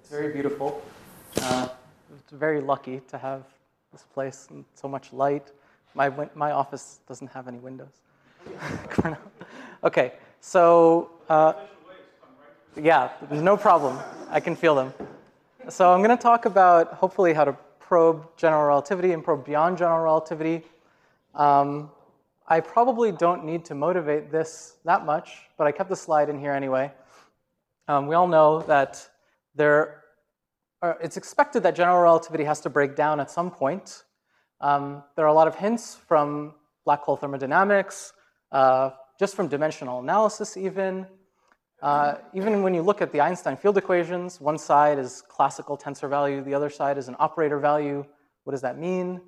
It's very beautiful. It's very lucky to have this place and so much light. My office doesn't have any windows. Okay, so yeah, there's no problem. I can feel them. So I'm going to talk about, hopefully, how to probe general relativity and probe beyond general relativity. I probably don't need to motivate this that much, but I kept the slide in here anyway. We all know that it's expected that general relativity has to break down at some point. There are a lot of hints from black hole thermodynamics, just from dimensional analysis even. Even when you look at the Einstein field equations, one side is classical tensor value, the other side is an operator value. What does that mean?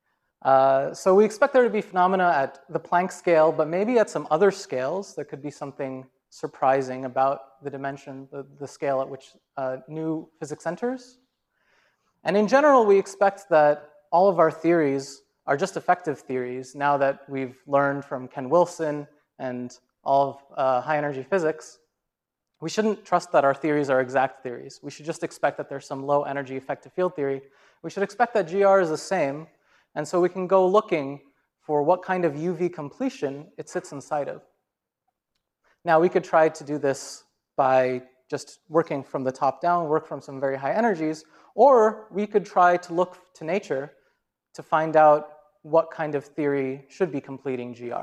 So we expect there to be phenomena at the Planck scale, but maybe at some other scales, there could be something surprising about the dimension, the scale at which new physics enters. And in general, we expect that all of our theories are just effective theories now that we've learned from Ken Wilson and all of high energy physics. We shouldn't trust that our theories are exact theories. We should just expect that there's some low energy effective field theory. We should expect that GR is the same, and so we can go looking for what kind of UV completion it sits inside of. Now, we could try to do this by just working from the top down, work from some very high energies, or we could try to look to nature to find out what kind of theory should be completing GR.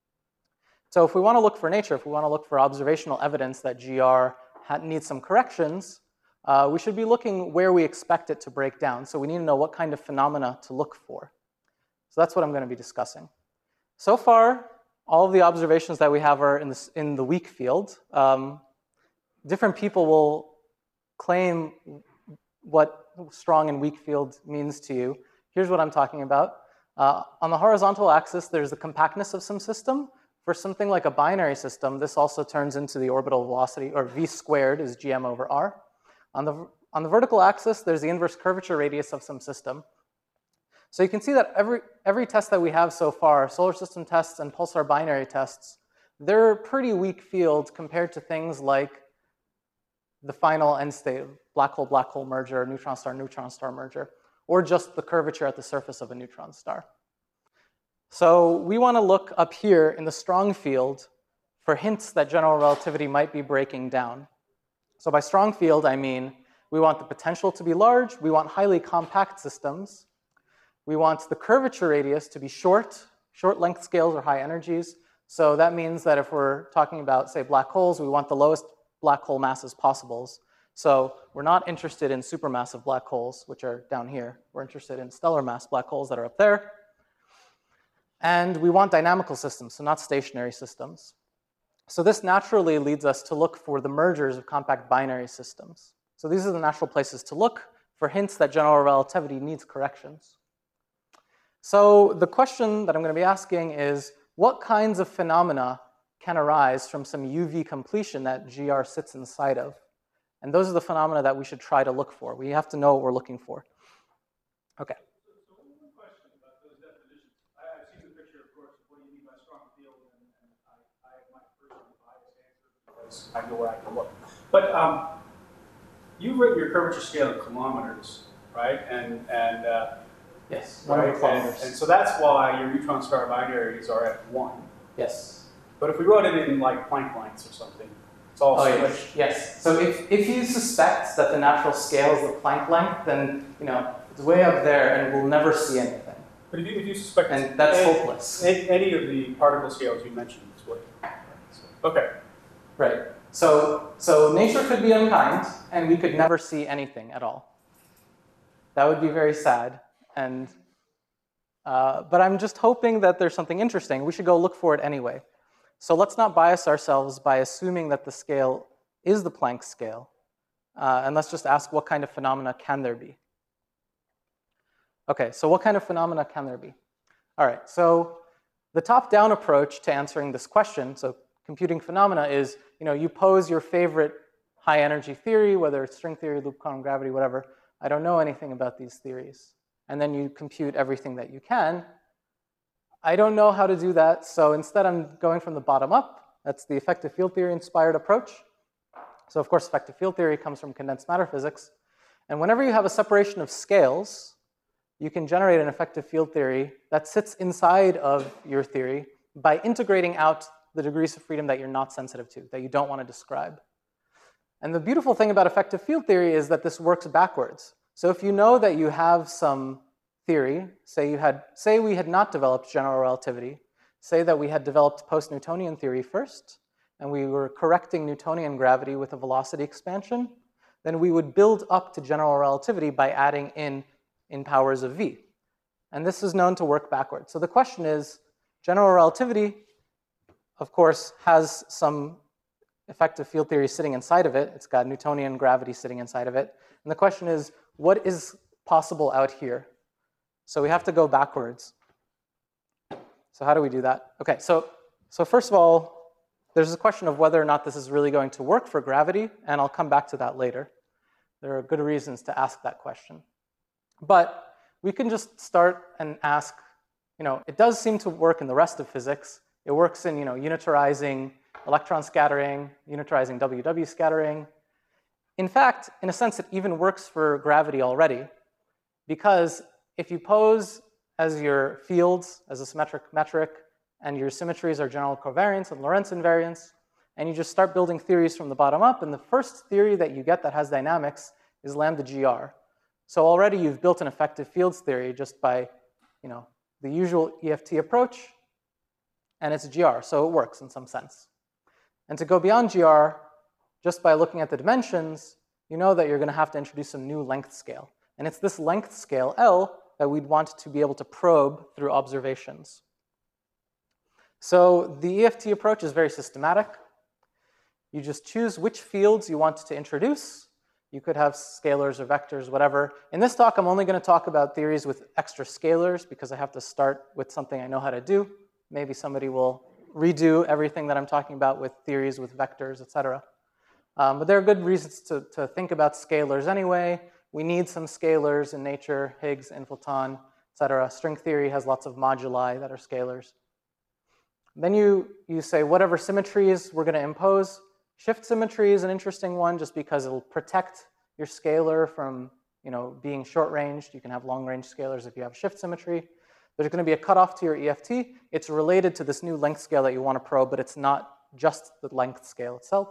So if we want to look for nature, if we want to look for observational evidence that GR needs some corrections, we should be looking where we expect it to break down. So we need to know what kind of phenomena to look for. So that's what I'm going to be discussing. So far, all of the observations that we have are in the weak field. Different people will claim what strong and weak field means to you. Here's what I'm talking about. On the horizontal axis, there's the compactness of some system. For something like a binary system, this also turns into the orbital velocity, or v squared is gm over r. On the vertical axis, there's the inverse curvature radius of some system. So you can see that every test that we have so far, solar system tests and pulsar binary tests, they're pretty weak field compared to things like the final end state of black hole merger, neutron star merger, or just the curvature at the surface of a neutron star. So we want to look up here in the strong field for hints that general relativity might be breaking down. So by strong field, I mean we want the potential to be large, we want highly compact systems, we want the curvature radius to be short length scales or high energies. So that means that if we're talking about, say, black holes, we want the lowest black hole masses possible. So we're not interested in supermassive black holes, which are down here. We're interested in stellar mass black holes that are up there. And we want dynamical systems, so not stationary systems. So this naturally leads us to look for the mergers of compact binary systems. So these are the natural places to look for hints that general relativity needs corrections. So the question that I'm going to be asking is, what kinds of phenomena can arise from some UV completion that GR sits inside of? And those are the phenomena that we should try to look for. We have to know what we're looking for. Okay. I know where I can look. But you've written your curvature scale in kilometers, right? Yes, right? And so that's why your neutron star binaries are at 1. Yes. But if we wrote it in like Planck lengths or something, it's all switched. Yes. So if you suspect that the natural scale is the Planck length, then it's way up there and we'll never see anything. But if you suspect, and that's hopeless. Any of the particle scales you mentioned is what. Okay. Right. So nature could be unkind, and we could never see anything at all. That would be very sad. And but I'm just hoping that there's something interesting. We should go look for it anyway. So let's not bias ourselves by assuming that the scale is the Planck scale, and let's just ask what kind of phenomena can there be. Okay. So what kind of phenomena can there be? All right. So the top-down approach to answering this question, so computing phenomena, is you pose your favorite high energy theory, whether it's string theory, loop quantum gravity, whatever. I don't know anything about these theories. And then you compute everything that you can. I don't know how to do that, so instead I'm going from the bottom up. That's the effective field theory inspired approach. So of course, effective field theory comes from condensed matter physics. And whenever you have a separation of scales, you can generate an effective field theory that sits inside of your theory by integrating out the degrees of freedom that you're not sensitive to, that you don't want to describe. And the beautiful thing about effective field theory is that this works backwards. So if you know that you have some theory, say we had not developed general relativity, say that we had developed post-Newtonian theory first, and we were correcting Newtonian gravity with a velocity expansion, then we would build up to general relativity by adding in powers of v. And this is known to work backwards. So the question is, general relativity, of course, has some effective field theory sitting inside of it. It's got Newtonian gravity sitting inside of it. And the question is, what is possible out here? So we have to go backwards. So how do we do that? Okay, so first of all, there's a question of whether or not this is really going to work for gravity, and I'll come back to that later. There are good reasons to ask that question. But we can just start and ask, it does seem to work in the rest of physics. It works in, unitarizing electron scattering, unitarizing WW scattering. In fact, in a sense, it even works for gravity already, because if you pose as your fields as a symmetric metric, and your symmetries are general covariance and Lorentz invariance, and you just start building theories from the bottom up, and the first theory that you get that has dynamics is lambda GR. So already you've built an effective fields theory just by, the usual EFT approach, and it's GR, so it works in some sense. And to go beyond GR, just by looking at the dimensions, you know that you're going to have to introduce some new length scale. And it's this length scale, L, that we'd want to be able to probe through observations. So the EFT approach is very systematic. You just choose which fields you want to introduce. You could have scalars or vectors, whatever. In this talk, I'm only going to talk about theories with extra scalars because I have to start with something I know how to do. Maybe somebody will redo everything that I'm talking about with theories with vectors, etc. But there are good reasons to think about scalars anyway. We need some scalars in nature, Higgs, inflaton, etc. String theory has lots of moduli that are scalars. Then you say whatever symmetries we're going to impose. Shift symmetry is an interesting one just because it'll protect your scalar from being short-ranged. You can have long-range scalars if you have shift symmetry. There's going to be a cutoff to your EFT. It's related to this new length scale that you want to probe, but it's not just the length scale itself.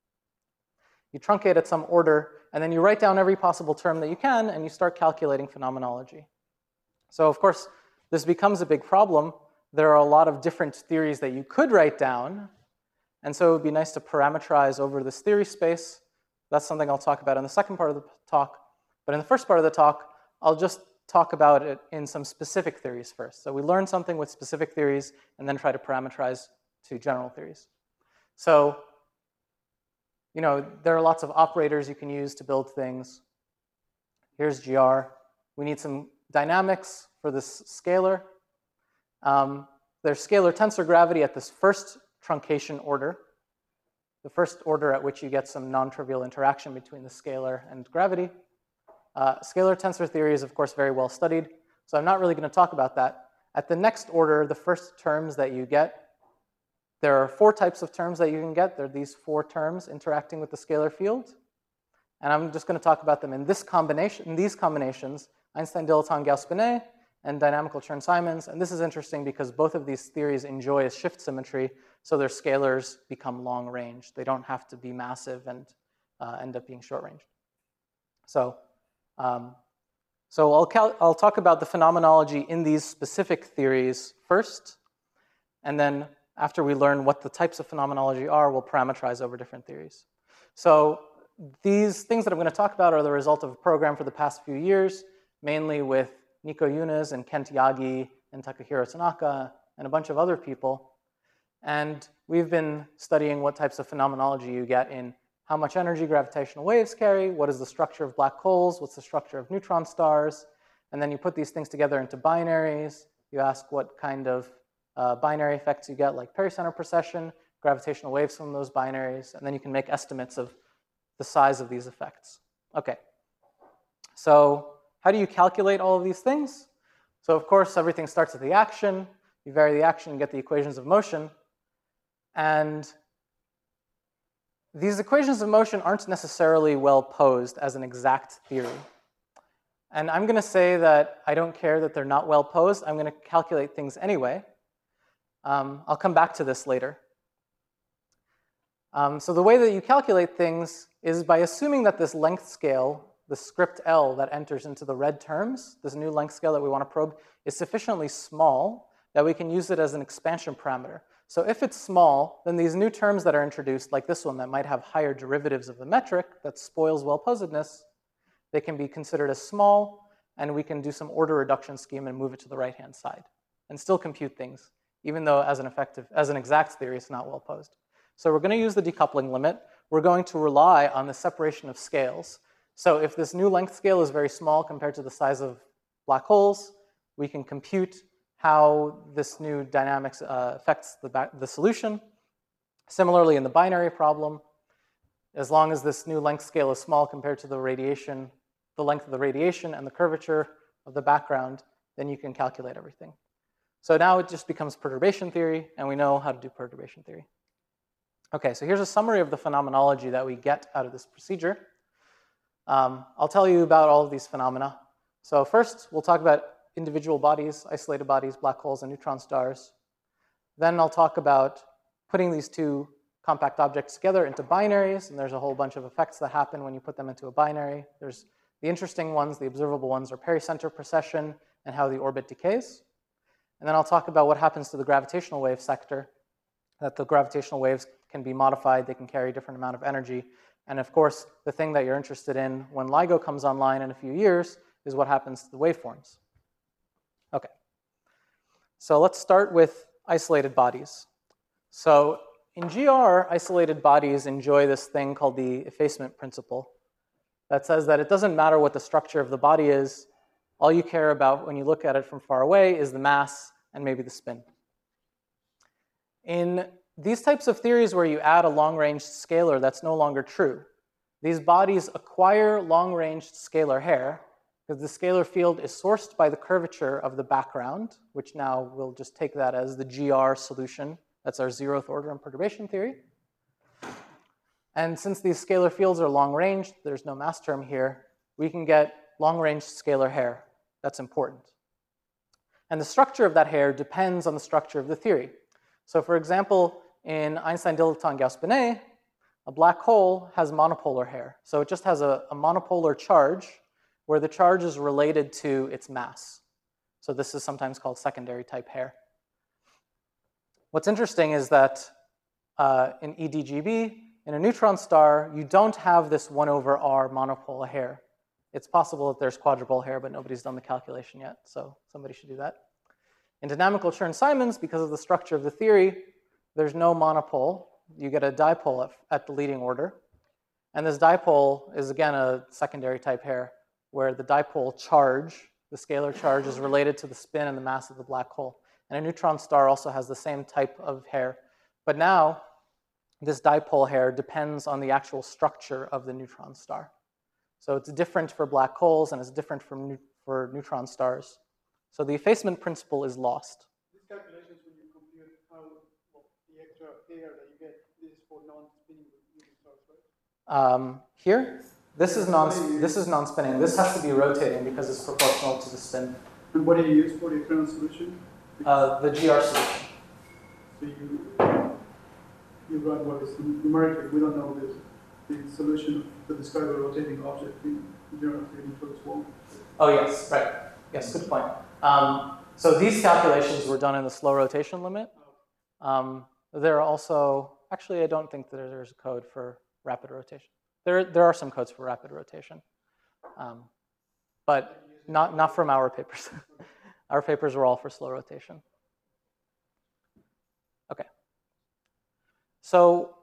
You truncate at some order, and then you write down every possible term that you can, and you start calculating phenomenology. So of course, this becomes a big problem. There are a lot of different theories that you could write down, and so it would be nice to parameterize over this theory space. That's something I'll talk about in the second part of the talk. But in the first part of the talk, I'll just talk about it in some specific theories first. So we learn something with specific theories and then try to parameterize to general theories. So, there are lots of operators you can use to build things. Here's GR. We need some dynamics for this scalar. There's scalar tensor gravity at this first truncation order, the first order at which you get some non-trivial interaction between the scalar and gravity. Scalar tensor theory is, of course, very well studied, so I'm not really going to talk about that. At the next order, the first terms that you get, there are 4 types of terms that you can get. There are these 4 terms interacting with the scalar field, and I'm just going to talk about them in these combinations, Einstein-Dilaton-Gauss-Bonnet, and dynamical Chern-Simons. And this is interesting because both of these theories enjoy a shift symmetry, so their scalars become long-range. They don't have to be massive and end up being short-range. So I'll talk about the phenomenology in these specific theories first, and then after we learn what the types of phenomenology are, we'll parameterize over different theories. So these things that I'm going to talk about are the result of a program for the past few years, mainly with Nico Yunus and Kent Yagi and Takahiro Tanaka and a bunch of other people. And we've been studying what types of phenomenology you get in how much energy gravitational waves carry, what is the structure of black holes, what's the structure of neutron stars, and then you put these things together into binaries. You ask what kind of binary effects you get, like pericenter precession, gravitational waves from those binaries, and then you can make estimates of the size of these effects. Okay, so how do you calculate all of these things? So of course, everything starts with the action. You vary the action, you get the equations of motion. And these equations of motion aren't necessarily well posed as an exact theory. And I'm going to say that I don't care that they're not well posed. I'm going to calculate things anyway. I'll come back to this later. So the way that you calculate things is by assuming that this length scale, the script L that enters into the red terms, this new length scale that we want to probe, is sufficiently small that we can use it as an expansion parameter. So if it's small, then these new terms that are introduced, like this one that might have higher derivatives of the metric that spoils well-posedness, they can be considered as small, and we can do some order reduction scheme and move it to the right-hand side and still compute things, even though as an exact theory, it's not well-posed. So we're going to use the decoupling limit. We're going to rely on the separation of scales. So if this new length scale is very small compared to the size of black holes, we can compute how this new dynamics affects the solution. Similarly, in the binary problem, as long as this new length scale is small compared to the radiation, the length of the radiation and the curvature of the background, then you can calculate everything. So now it just becomes perturbation theory, and we know how to do perturbation theory. Okay, so here's a summary of the phenomenology that we get out of this procedure. I'll tell you about all of these phenomena. So first, we'll talk about individual bodies, isolated bodies, black holes, and neutron stars. Then I'll talk about putting these two compact objects together into binaries, and there's a whole bunch of effects that happen when you put them into a binary. There's the interesting ones, the observable ones, are pericenter precession and how the orbit decays. And then I'll talk about what happens to the gravitational wave sector, that the gravitational waves can be modified, they can carry a different amount of energy. And of course, the thing that you're interested in when LIGO comes online in a few years is what happens to the waveforms. Okay, so let's start with isolated bodies. So in GR, isolated bodies enjoy this thing called the effacement principle that says that it doesn't matter what the structure of the body is, all you care about when you look at it from far away is the mass and maybe the spin. In these types of theories where you add a long-range scalar, that's no longer true. These bodies acquire long-range scalar hair because the scalar field is sourced by the curvature of the background, which now we'll just take that as the GR solution. That's our zeroth order in perturbation theory. And since these scalar fields are long-range, there's no mass term here, we can get long-range scalar hair. That's important. And the structure of that hair depends on the structure of the theory. So for example, in Einstein-Dilaton-Gauss-Bonnet, a black hole has monopolar hair. So it just has a monopolar charge where the charge is related to its mass. So this is sometimes called secondary type hair. What's interesting is that in EDGB, in a neutron star, you don't have this 1/r monopolar hair. It's possible that there's quadrupole hair, but nobody's done the calculation yet, so somebody should do that. In dynamical Chern-Simons, because of the structure of the theory, there's no monopole. You get a dipole at the leading order. And this dipole is, again, a secondary type hair, where the dipole charge, the scalar charge, is related to the spin and the mass of the black hole. And a neutron star also has the same type of hair. But now, this dipole hair depends on the actual structure of the neutron star. So it's different for black holes, and it's different for neutron stars. So the effacement principle is lost. These calculations, when you compute the extra hair that you get, this is for non-spinning neutron stars, right? Here, this is non-spinning. This has to be rotating because it's proportional to the spin. And what do you use for the current solution? The GR solution. So you run what is numerically, we don't know the solution to describe a rotating object in general theory for this one. Oh yes, right. Yes, good point. So these calculations were done in the slow rotation limit. There are also, actually I don't think that there's a code for rapid rotation. There are some codes for rapid rotation, but not from our papers. Our papers were all for slow rotation. Okay. So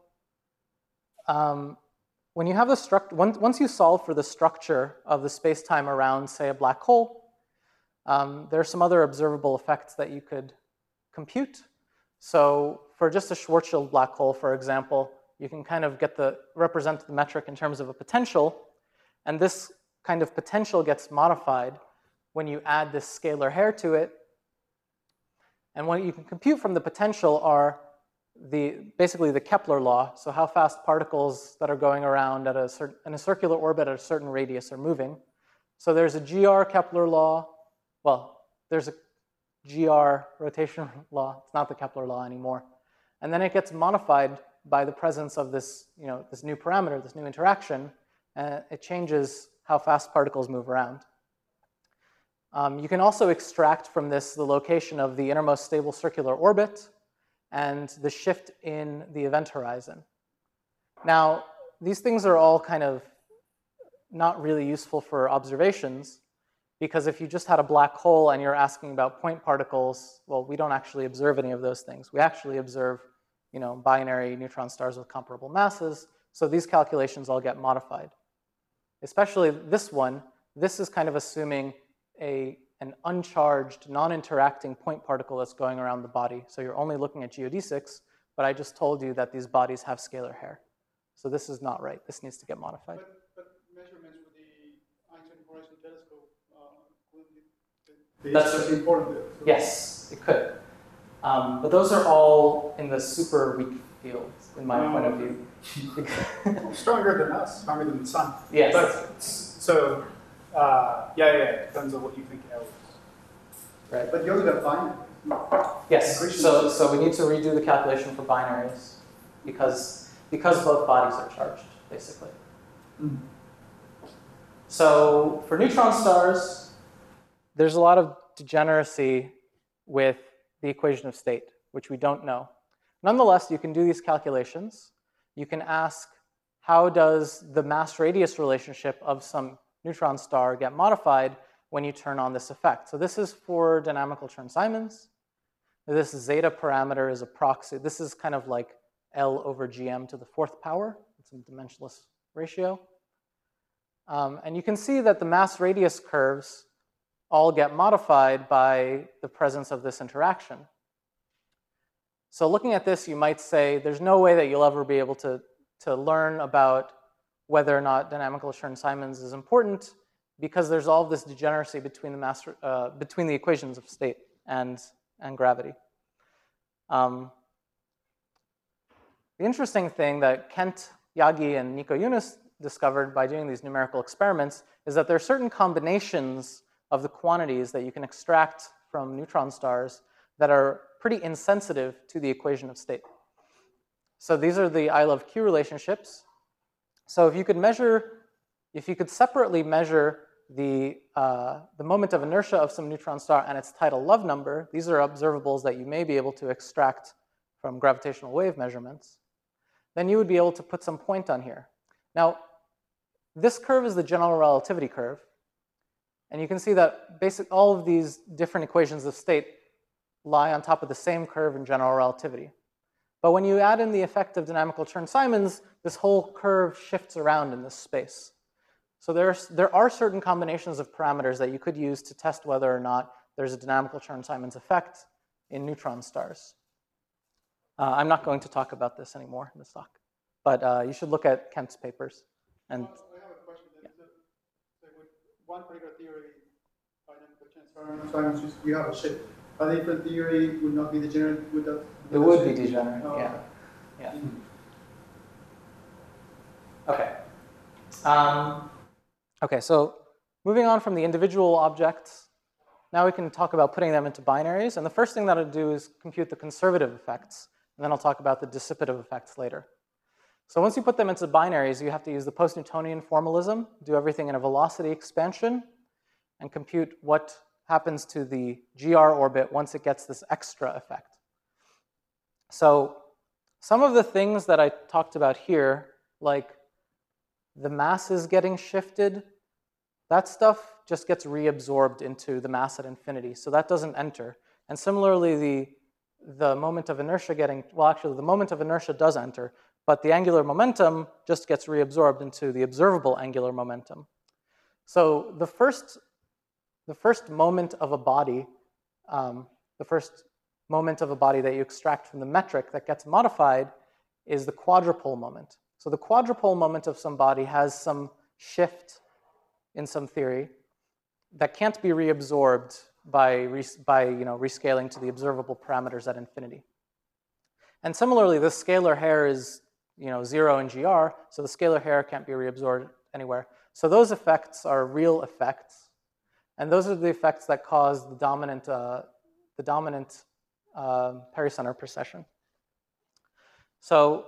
when you have the once you solve for the structure of the space-time around, say, a black hole, there are some other observable effects that you could compute. So for just a Schwarzschild black hole, for example, you can kind of represent the metric in terms of a potential, and this kind of potential gets modified when you add this scalar hair to it. And what you can compute from the potential are basically the Kepler law, so how fast particles that are going around at in a circular orbit at a certain radius are moving. So there's a GR Kepler law. Well, there's a GR rotation law. It's not the Kepler law anymore. And then it gets modified by the presence of this, this new parameter, this new interaction, and it changes how fast particles move around. You can also extract from this the location of the innermost stable circular orbit and the shift in the event horizon. Now, these things are all kind of not really useful for observations, because if you just had a black hole and you're asking about point particles, well, we don't actually observe any of those things. We actually observe, binary neutron stars with comparable masses, so these calculations all get modified. Especially this one, this is kind of assuming an uncharged, non-interacting point particle that's going around the body. So you're only looking at geodesics, but I just told you that these bodies have scalar hair. So this is not right. This needs to get modified. But measurements with the Einstein Horizon Telescope, that's important. So. Yes, it could. But those are all in the super weak fields, in my point of view. Stronger than us, stronger than the sun. Yes. But, so, it depends on what you think L is. Right. But you only got binary. Yes. So we need to redo the calculation for binaries because both bodies are charged, basically. Mm. So for neutron stars, there's a lot of degeneracy with the equation of state, which we don't know. Nonetheless, you can do these calculations. You can ask, how does the mass-radius relationship of some neutron star get modified when you turn on this effect? So this is for dynamical Chern-Simons. This zeta parameter is a proxy. This is kind of like L over GM to the 4th power. It's a dimensionless ratio. And you can see that the mass-radius curves all get modified by the presence of this interaction. So looking at this, you might say, there's no way that you'll ever be able to learn about whether or not dynamical Chern-Simons is important, because there's all this degeneracy between the equations of state and gravity. The interesting thing that Kent Yagi and Nico Yunus discovered by doing these numerical experiments is that there are certain combinations of the quantities that you can extract from neutron stars that are pretty insensitive to the equation of state. So these are the I love Q relationships. So if you could separately measure the moment of inertia of some neutron star and its tidal love number, these are observables that you may be able to extract from gravitational wave measurements, then you would be able to put some point on here. Now, this curve is the general relativity curve. And you can see that all of these different equations of state lie on top of the same curve in general relativity. But when you add in the effect of dynamical Chern-Simons, this whole curve shifts around in this space. So there are certain combinations of parameters that you could use to test whether or not there's a dynamical Chern-Simons effect in neutron stars. I'm not going to talk about this anymore in this talk, but you should look at Kent's papers. And I have a question. Yeah. So with one particular theory, dynamical Chern-Simons, you have a shape. A different theory would not be degenerate. It would be degenerate. Oh, yeah. okay. Yeah. Okay. Okay, so moving on from the individual objects, now we can talk about putting them into binaries. And the first thing that I'll do is compute the conservative effects. And then I'll talk about the dissipative effects later. So once you put them into binaries, you have to use the post-Newtonian formalism, do everything in a velocity expansion, and compute what happens to the GR orbit once it gets this extra effect. So some of the things that I talked about here, like the mass is getting shifted, that stuff just gets reabsorbed into the mass at infinity. So that doesn't enter. And similarly, the moment of inertia the moment of inertia does enter, but the angular momentum just gets reabsorbed into the observable angular momentum. So the first moment of a body, that you extract from the metric that gets modified is the quadrupole moment. So the quadrupole moment of some body has some shift in some theory that can't be reabsorbed by rescaling to the observable parameters at infinity. And similarly, this scalar hair is 0 in GR, so the scalar hair can't be reabsorbed anywhere. So those effects are real effects, and those are the effects that cause the dominant pericenter precession. So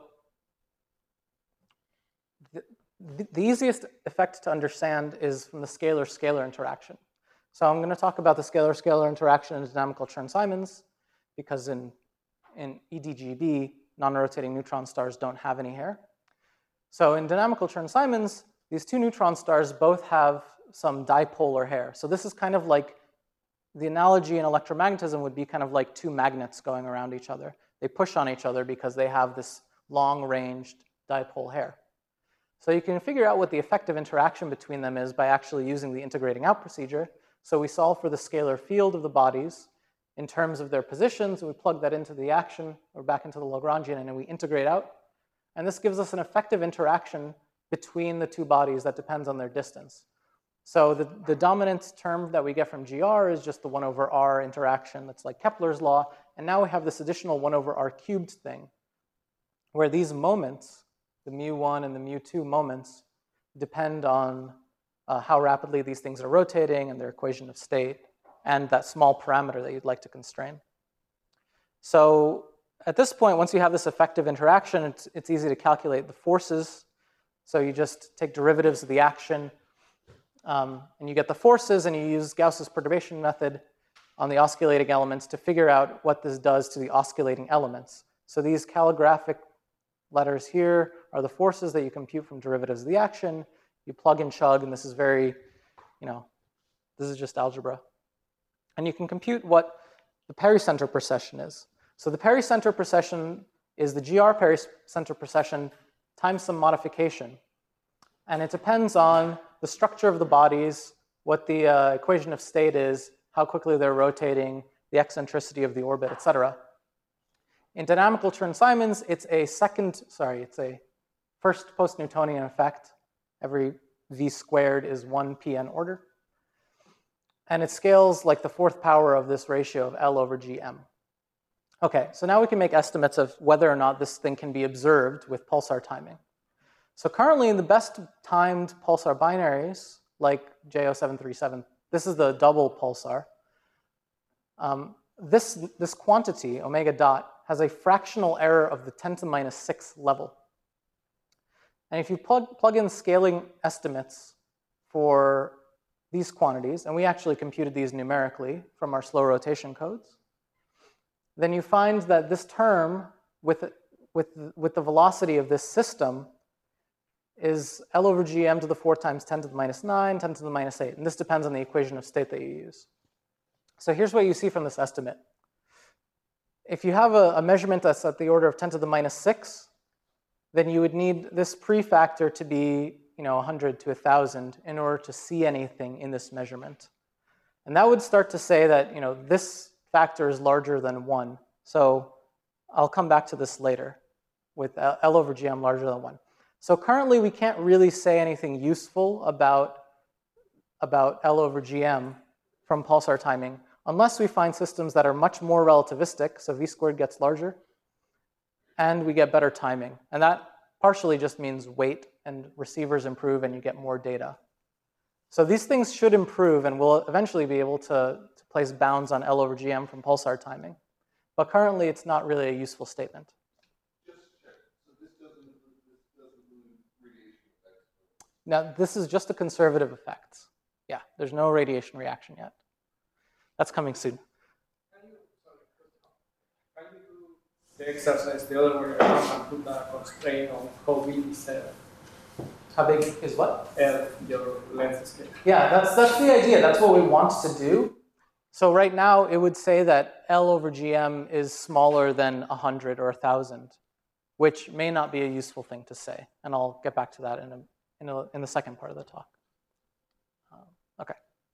the easiest effect to understand is from the scalar-scalar interaction. So I'm going to talk about the scalar-scalar interaction in dynamical Chern-Simons, because in EDGB, non-rotating neutron stars don't have any hair. So in dynamical Chern-Simons, these two neutron stars both have some dipolar hair. So this is kind of like, the analogy in electromagnetism would be kind of like two magnets going around each other. They push on each other because they have this long-ranged dipole hair. So you can figure out what the effective interaction between them is by actually using the integrating out procedure. So we solve for the scalar field of the bodies in terms of their positions, and we plug that into the action or back into the Lagrangian, and then we integrate out. And this gives us an effective interaction between the two bodies that depends on their distance. So the dominant term that we get from GR is just the 1 over r interaction that's like Kepler's law. And now we have this additional 1 over r cubed thing, where these moments, the mu1 and the mu2 moments, depend on how rapidly these things are rotating and their equation of state, and that small parameter that you'd like to constrain. So at this point, once you have this effective interaction, it's easy to calculate the forces. So you just take derivatives of the action, and you get the forces, and you use Gauss's perturbation method on the oscillating elements to figure out what this does to the oscillating elements. So these calligraphic letters here are the forces that you compute from derivatives of the action. You plug and chug, and this is very, this is just algebra. And you can compute what the pericenter precession is. So the pericenter precession is the GR pericenter precession times some modification. And it depends on the structure of the bodies, what the equation of state is, how quickly they're rotating, the eccentricity of the orbit, et cetera. In dynamical Chern-Simons, it's a first post-Newtonian effect. Every v squared is 1 pn order. And it scales like the fourth power of this ratio of L over Gm. Okay, so now we can make estimates of whether or not this thing can be observed with pulsar timing. So currently, in the best timed pulsar binaries, like J0737, this is the double pulsar. This quantity, omega dot, has a fractional error of the 10 to the minus 6 level. And if you plug in scaling estimates for these quantities, and we actually computed these numerically from our slow rotation codes, then you find that this term with the velocity of this system is L over Gm to the 4 times 10 to the minus 9, 10 to the minus 8. And this depends on the equation of state that you use. So here's what you see from this estimate. If you have a measurement that's at the order of 10 to the minus 6, then you would need this prefactor to be 100 to 1,000 in order to see anything in this measurement. And that would start to say that this factor is larger than 1. So I'll come back to this later with L over Gm larger than 1. So currently we can't really say anything useful about L over Gm from pulsar timing unless we find systems that are much more relativistic, so v squared gets larger, and we get better timing. And that partially just means weight and receivers improve and you get more data. So these things should improve, and we'll eventually be able to place bounds on L over Gm from pulsar timing. But currently it's not really a useful statement. Just check. So this doesn't include radiation effects? Now this is just a conservative effect. Yeah, there's no radiation reaction yet. That's coming soon. Can you do the exercise the other way around and put a constraint on how big is How big is what? your length scale? Yeah, that's the idea. That's what we want to do. So right now, it would say that L over Gm is smaller than 100 or 1,000, which may not be a useful thing to say. And I'll get back to that in the second part of the talk. Okay.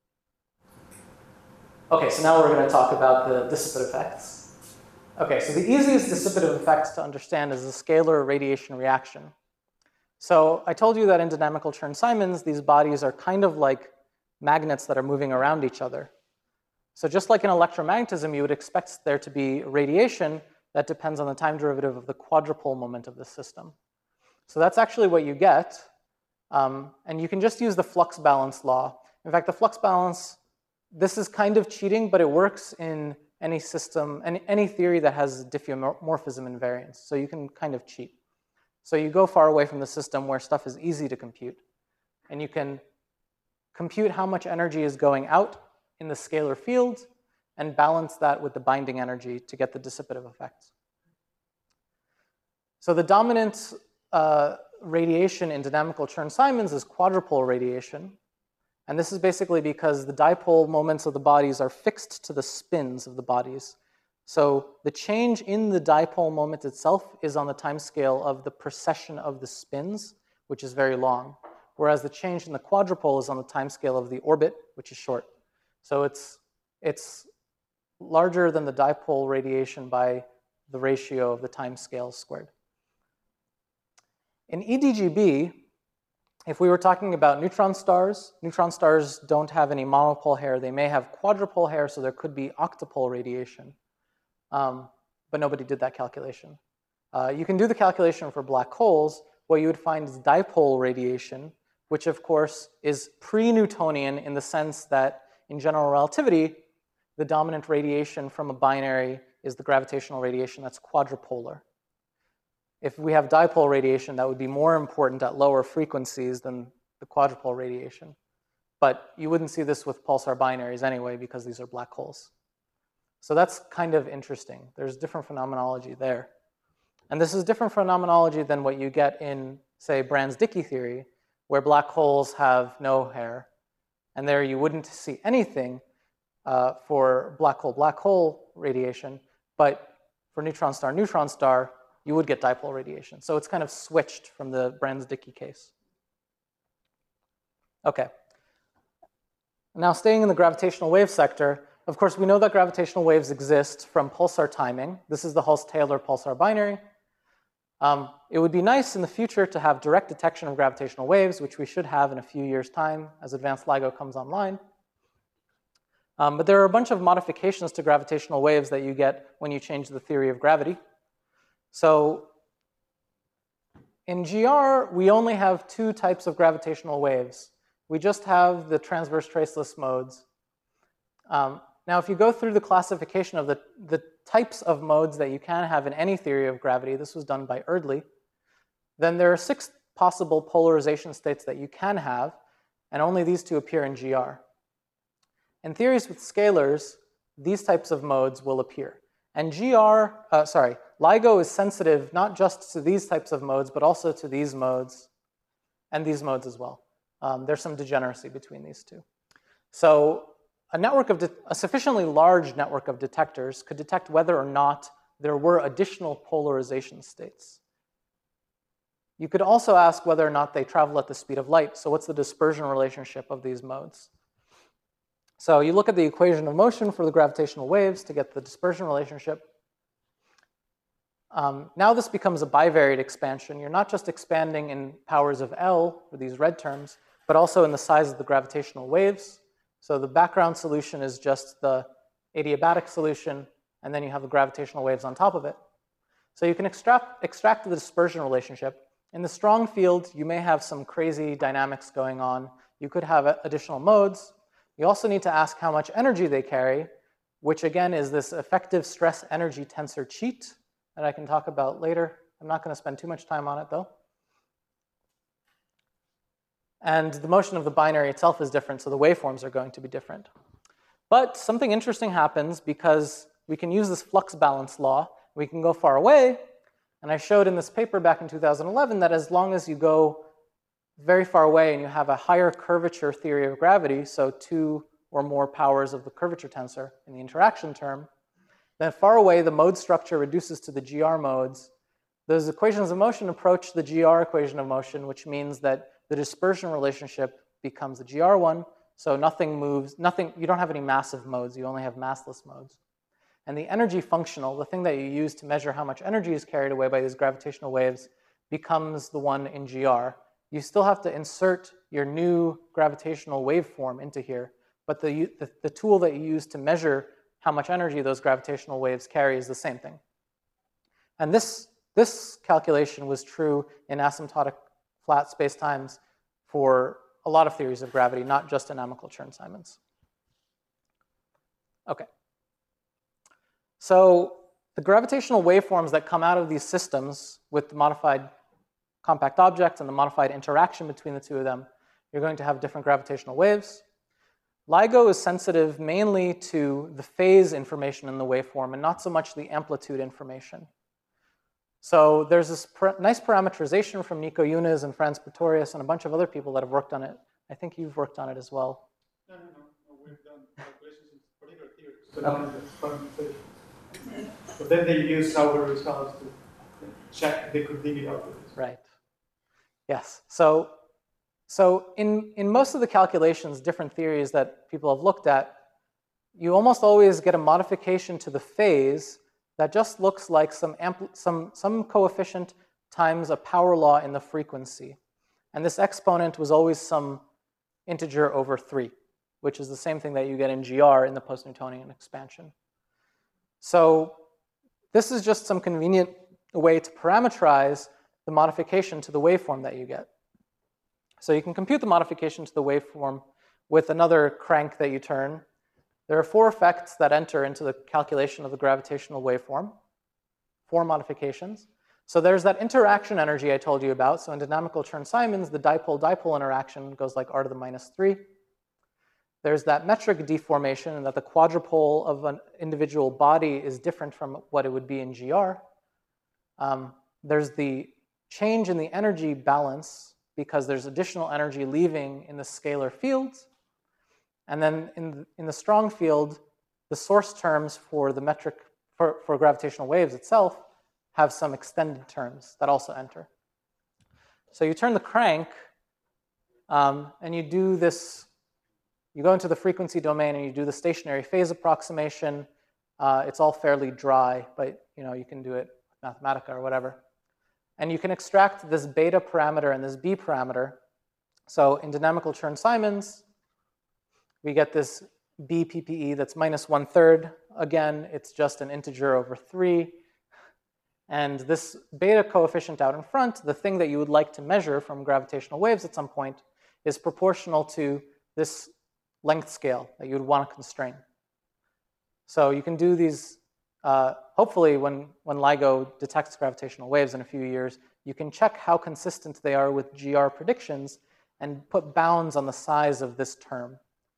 Okay, so now we're going to talk about the dissipative effects. Okay, so the easiest dissipative effect to understand is the scalar radiation reaction. So I told you that in dynamical Chern-Simons, these bodies are kind of like magnets that are moving around each other. So just like in electromagnetism, you would expect there to be radiation, that depends on the time derivative of the quadrupole moment of the system. So that's actually what you get. And you can just use the flux balance law. In fact, the flux balance, this is kind of cheating, but it works in any system, any theory that has diffeomorphism invariance. So you can kind of cheat. So you go far away from the system where stuff is easy to compute. And you can compute how much energy is going out in the scalar field and balance that with the binding energy to get the dissipative effects. So the dominant radiation in dynamical Chern-Simons is quadrupole radiation. And this is basically because the dipole moments of the bodies are fixed to the spins of the bodies. So the change in the dipole moment itself is on the time scale of the precession of the spins, which is very long, whereas the change in the quadrupole is on the time scale of the orbit, which is short. So it's larger than the dipole radiation by the ratio of the time scale squared. In EDGB, if we were talking about neutron stars don't have any monopole hair. They may have quadrupole hair, so there could be octupole radiation. But nobody did that calculation. You can do the calculation for black holes. What you would find is dipole radiation, which of course is pre-Newtonian in the sense that in general relativity, the dominant radiation from a binary is the gravitational radiation that's quadrupolar. If we have dipole radiation, that would be more important at lower frequencies than the quadrupole radiation. But you wouldn't see this with pulsar binaries anyway because these are black holes. So that's kind of interesting. There's different phenomenology there. And this is different phenomenology than what you get in, say, Brans-Dicke theory, where black holes have no hair. And there you wouldn't see anything for black hole radiation. But for neutron star, you would get dipole radiation. So it's kind of switched from the Brans-Dicke case. Okay. Now staying in the gravitational wave sector, of course, we know that gravitational waves exist from pulsar timing. This is the Hulse-Taylor pulsar binary. It would be nice in the future to have direct detection of gravitational waves, which we should have in a few years' time as advanced LIGO comes online. But there are a bunch of modifications to gravitational waves that you get when you change the theory of gravity. So in GR, we only have two types of gravitational waves. We just have the transverse traceless modes. Now, if you go through the classification of the types of modes that you can have in any theory of gravity, this was done by Erdely, then there are 6 possible polarization states that you can have, and only these two appear in GR. In theories with scalars, these types of modes will appear. And LIGO is sensitive not just to these types of modes, but also to these modes and these modes as well. There's some degeneracy between these two. So a sufficiently large network of detectors could detect whether or not there were additional polarization states. You could also ask whether or not they travel at the speed of light. So what's the dispersion relationship of these modes? So you look at the equation of motion for the gravitational waves to get the dispersion relationship. Now this becomes a bivariate expansion. You're not just expanding in powers of L, for these red terms, but also in the size of the gravitational waves. So the background solution is just the adiabatic solution, and then you have the gravitational waves on top of it. So you can extract the dispersion relationship. In the strong field, you may have some crazy dynamics going on. You could have additional modes. You also need to ask how much energy they carry, which again is this effective stress energy tensor cheat that I can talk about later. I'm not going to spend too much time on it though. And the motion of the binary itself is different, so the waveforms are going to be different. But something interesting happens because we can use this flux balance law. We can go far away, and I showed in this paper back in 2011 that as long as you go very far away and you have a higher curvature theory of gravity, so 2 or more powers of the curvature tensor in the interaction term, then far away the mode structure reduces to the GR modes. Those equations of motion approach the GR equation of motion, which means that the dispersion relationship becomes the GR one, so nothing moves, you don't have any massive modes, you only have massless modes. And the energy functional, the thing that you use to measure how much energy is carried away by these gravitational waves, becomes the one in GR. You still have to insert your new gravitational waveform into here, but the tool that you use to measure how much energy those gravitational waves carry is the same thing. And this calculation was true in asymptotic flat spacetimes for a lot of theories of gravity, not just in Amakerl-Chern-Simons. Okay. So the gravitational waveforms that come out of these systems with the modified compact objects and the modified interaction between the two of them, you're going to have different gravitational waves. LIGO is sensitive mainly to the phase information in the waveform and not so much the amplitude information. So there's this nice parameterization from Nico Yunus and Franz Pretorius and a bunch of other people that have worked on it. I think you've worked on it as well. No, we've done calculations in particular theories, but not in the parameterization. But then they use our results to check they could dig it out with this. Right. Yes. So in most of the calculations, different theories that people have looked at, you almost always get a modification to the phase that just looks like some coefficient times a power law in the frequency. And this exponent was always some integer over 3, which is the same thing that you get in GR in the post-Newtonian expansion. So this is just some convenient way to parameterize the modification to the waveform that you get. So you can compute the modification to the waveform with another crank that you turn. There are 4 effects that enter into the calculation of the gravitational waveform, 4 modifications. So there's that interaction energy I told you about. So in dynamical Chern-Simons, the dipole-dipole interaction goes like r to the -3. There's that metric deformation, and that the quadrupole of an individual body is different from what it would be in GR. There's the change in the energy balance because there's additional energy leaving in the scalar fields. And then in the strong field, the source terms for the metric for gravitational waves itself have some extended terms that also enter. So you turn the crank and you do this, you go into the frequency domain and you do the stationary phase approximation. It's all fairly dry, but you can do it with Mathematica or whatever. And you can extract this beta parameter and this B parameter. So in dynamical Chern-Simons, we get this B PPE that's -1/3. Again, it's just an integer over 3. And this beta coefficient out in front, the thing that you would like to measure from gravitational waves at some point, is proportional to this length scale that you would want to constrain. So you can do these, hopefully when LIGO detects gravitational waves in a few years, you can check how consistent they are with GR predictions and put bounds on the size of this term.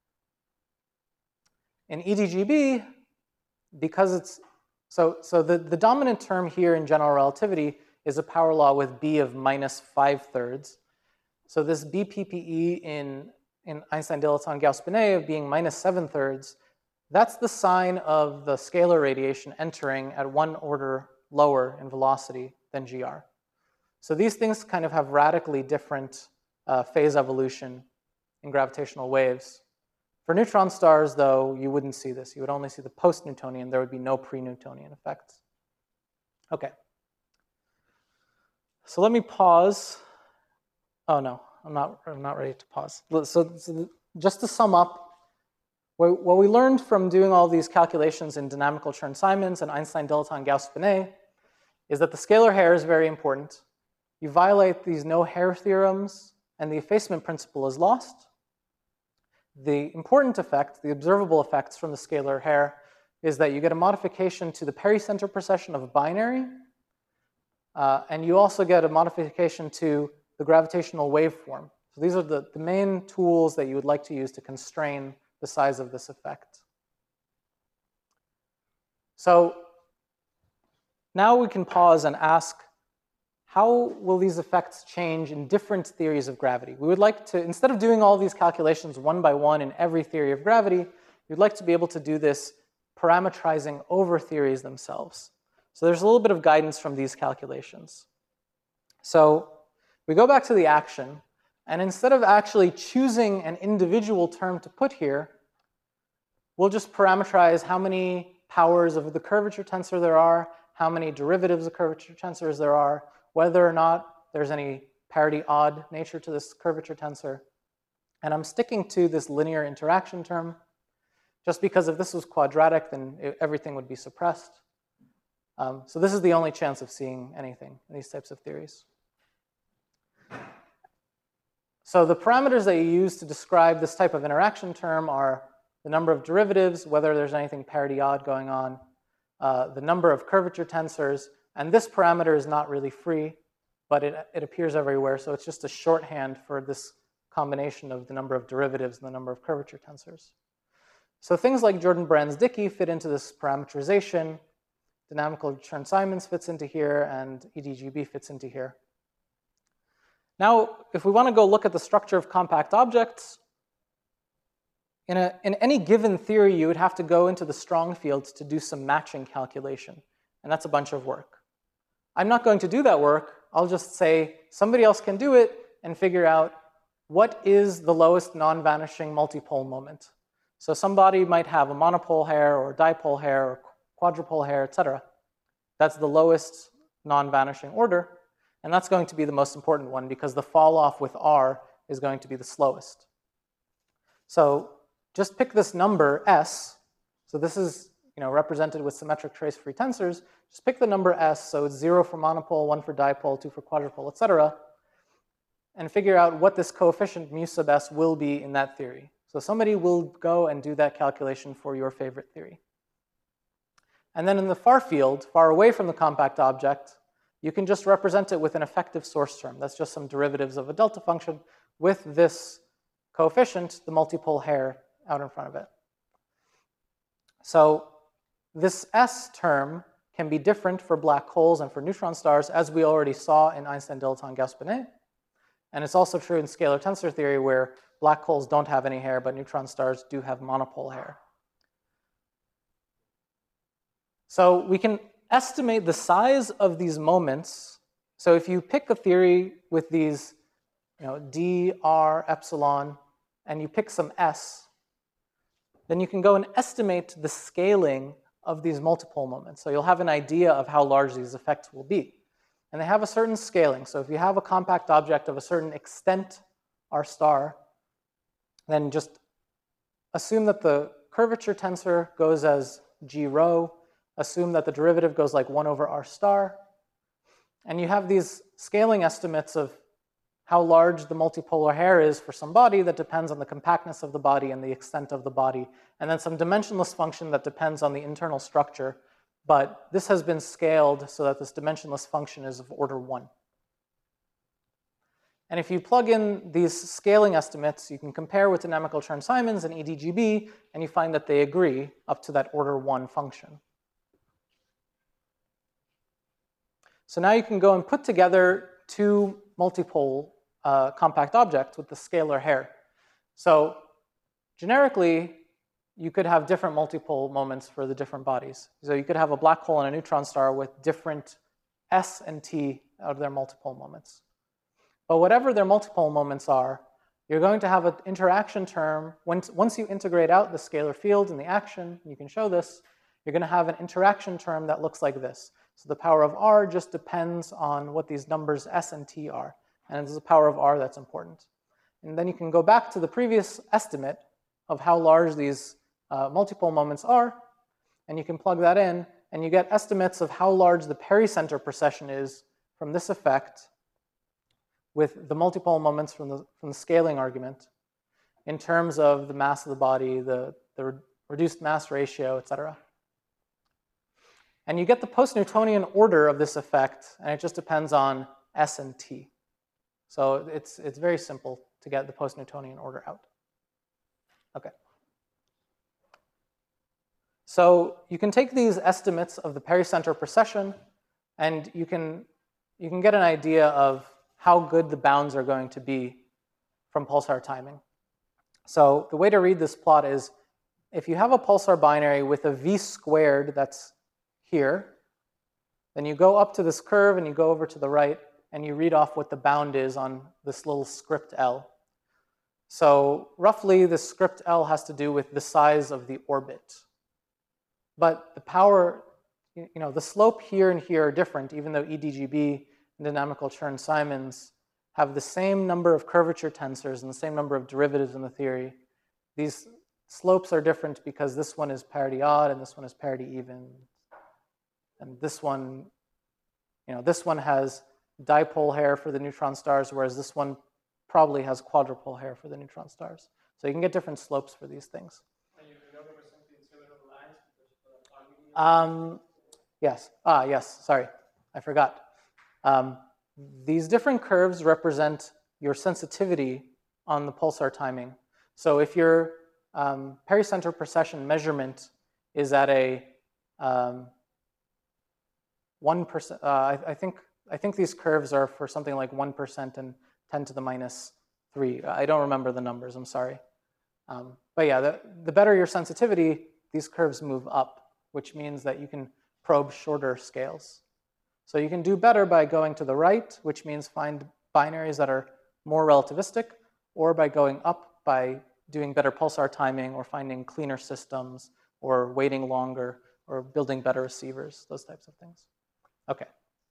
In EDGB, because it's, so the dominant term here in general relativity is a power law with B of -5/3. So this BPPE in Einstein-Dilaton-Gauss-Bonnet of being -7/3, that's the sign of the scalar radiation entering at 1 order lower in velocity than GR. So these things kind of have radically different phase evolution in gravitational waves. For neutron stars, though, you wouldn't see this. You would only see the post-Newtonian. There would be no pre-Newtonian effects. Okay. So let me pause. Oh, no, I'm not ready to pause. So just to sum up, what we learned from doing all these calculations in dynamical Chern-Simons and Einstein-Dilaton-Gauss-Bonnet is that the scalar hair is very important. You violate these no-hair theorems, and the effacement principle is lost. The important effect, the observable effects from the scalar hair, is that you get a modification to the pericenter precession of a binary, and you also get a modification to the gravitational waveform. So these are the main tools that you would like to use to constrain the size of this effect. So now we can pause and ask, how will these effects change in different theories of gravity? We would like to, instead of doing all these calculations one by one in every theory of gravity, we'd like to be able to do this parametrizing over theories themselves. So there's a little bit of guidance from these calculations. So we go back to the action, and instead of actually choosing an individual term to put here, we'll just parameterize how many powers of the curvature tensor there are, how many derivatives of curvature tensors there are, whether or not there's any parity odd nature to this curvature tensor. And I'm sticking to this linear interaction term, just because if this was quadratic, then everything would be suppressed. So this is the only chance of seeing anything in these types of theories. So the parameters that you use to describe this type of interaction term are the number of derivatives, whether there's anything parity odd going on, the number of curvature tensors, and this parameter is not really free, but it appears everywhere, so it's just a shorthand for this combination of the number of derivatives and the number of curvature tensors. So things like Jordan-Brans-Dickey fit into this parameterization, dynamical Chern-Simons fits into here, and EDGB fits into here. Now, if we want to go look at the structure of compact objects, in any given theory, you would have to go into the strong fields to do some matching calculation, and that's a bunch of work. I'm not going to do that work. I'll just say somebody else can do it and figure out what is the lowest non-vanishing multipole moment. So somebody might have a monopole hair or dipole hair or quadrupole hair, etc. That's the lowest non-vanishing order. And that's going to be the most important one because the fall off with R is going to be the slowest. So just pick this number S. So this is represented with symmetric trace-free tensors. Just pick the number S, so it's 0 for monopole, 1 for dipole, 2 for quadrupole, etc. And figure out what this coefficient mu sub S will be in that theory. So somebody will go and do that calculation for your favorite theory. And then in the far field, far away from the compact object, you can just represent it with an effective source term. That's just some derivatives of a delta function with this coefficient, the multipole hair, out in front of it. So this S term can be different for black holes and for neutron stars, as we already saw in Einstein-Dilaton-Gauss-Bonnet. And it's also true in scalar tensor theory, where black holes don't have any hair, but neutron stars do have monopole hair. So we can estimate the size of these moments. So if you pick a theory with these d, r, epsilon, and you pick some s, then you can go and estimate the scaling of these multipole moments. So you'll have an idea of how large these effects will be. And they have a certain scaling. So if you have a compact object of a certain extent, r star, then just assume that the curvature tensor goes as g rho. Assume that the derivative goes like 1 over r star. And you have these scaling estimates of how large the multipolar hair is for some body that depends on the compactness of the body and the extent of the body, and then some dimensionless function that depends on the internal structure. But this has been scaled so that this dimensionless function is of order 1. And if you plug in these scaling estimates, you can compare with dynamical Chern-Simons and EDGB, and you find that they agree up to that order 1 function. So now you can go and put together two multipole compact objects with the scalar hair. So generically, you could have different multipole moments for the different bodies. So you could have a black hole and a neutron star with different S and T out of their multipole moments. But whatever their multipole moments are, you're going to have an interaction term. Once you integrate out the scalar field and the action, you can show this, you're going to have an interaction term that looks like this. So the power of R just depends on what these numbers S and T are. And it's the power of R that's important. And then you can go back to the previous estimate of how large these multipole moments are, and you can plug that in, and you get estimates of how large the pericenter precession is from this effect with the multipole moments from the scaling argument in terms of the mass of the body, the reduced mass ratio, etc. And you get the post-Newtonian order of this effect, and it just depends on S and T. So it's very simple to get the post-Newtonian order out. Okay. So you can take these estimates of the pericenter precession, and you can get an idea of how good the bounds are going to be from pulsar timing. So the way to read this plot is, if you have a pulsar binary with a v squared that's here, then you go up to this curve and you go over to the right and you read off what the bound is on this little script L. So roughly the script L has to do with the size of the orbit. But the power, the slope here and here are different, even though EDGB and dynamical Chern-Simons have the same number of curvature tensors and the same number of derivatives in the theory. These slopes are different because this one is parity odd and this one is parity even, And this one, this one has dipole hair for the neutron stars, whereas this one probably has quadrupole hair for the neutron stars. So you can get different slopes for these things. And you know there was something similar to lines because Yes. Yes. Sorry, I forgot. These different curves represent your sensitivity on the pulsar timing. So if your pericenter precession measurement is at a 1%, I think these curves are for something like 1% and 10 to the minus 3. I don't remember the numbers. I'm sorry. But yeah, the better your sensitivity, these curves move up, which means that you can probe shorter scales. So you can do better by going to the right, which means find binaries that are more relativistic, or by going up by doing better pulsar timing or finding cleaner systems or waiting longer or building better receivers, those types of things. Okay.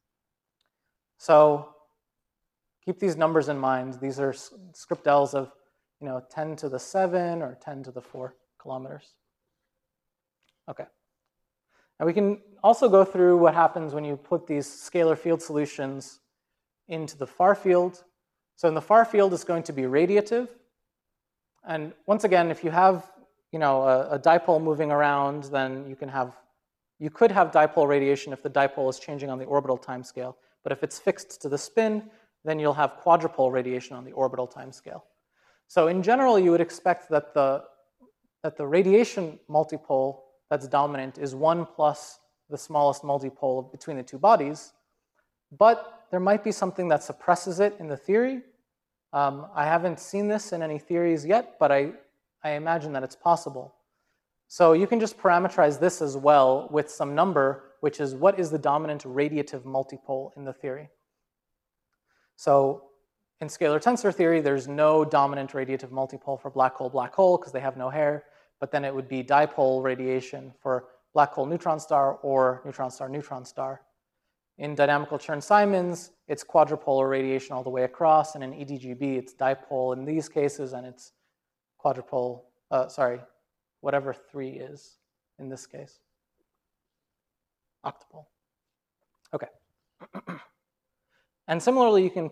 So keep these numbers in mind. These are script Ls of 10 to the 7 or 10 to the 4 kilometers. Okay. And we can also go through what happens when you put these scalar field solutions into the far field. So in the far field, it's going to be radiative. And once again, if you have a dipole moving around, then you could have dipole radiation if the dipole is changing on the orbital timescale. But if it's fixed to the spin, then you'll have quadrupole radiation on the orbital timescale. So in general, you would expect that the radiation multipole that's dominant is 1 plus the smallest multipole between the two bodies. But there might be something that suppresses it in the theory. I haven't seen this in any theories yet, but I imagine that it's possible. So you can just parameterize this as well with some number, which is what is the dominant radiative multipole in the theory. So in scalar tensor theory, there's no dominant radiative multipole for black hole, because they have no hair, but then it would be dipole radiation for black hole, neutron star, or neutron star, neutron star. In dynamical Chern-Simons, it's quadrupolar radiation all the way across, and in EDGB, it's dipole in these cases, and it's quadrupole, whatever 3 is in this case. Octupole. Okay. And similarly, you can,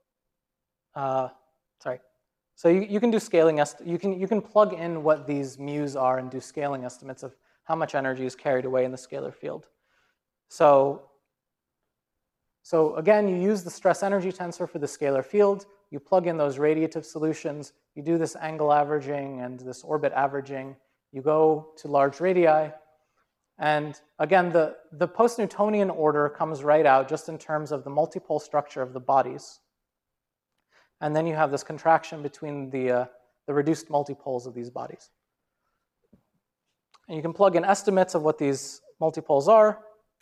so you can do scaling, you can plug in what these mu's are and do scaling estimates of how much energy is carried away in the scalar field. So again, you use the stress energy tensor for the scalar field, you plug in those radiative solutions, you do this angle averaging and this orbit averaging, you go to large radii, and again, the post-Newtonian order comes right out just in terms of the multipole structure of the bodies. And then you have this contraction between the reduced multipoles of these bodies. And you can plug in estimates of what these multipoles are.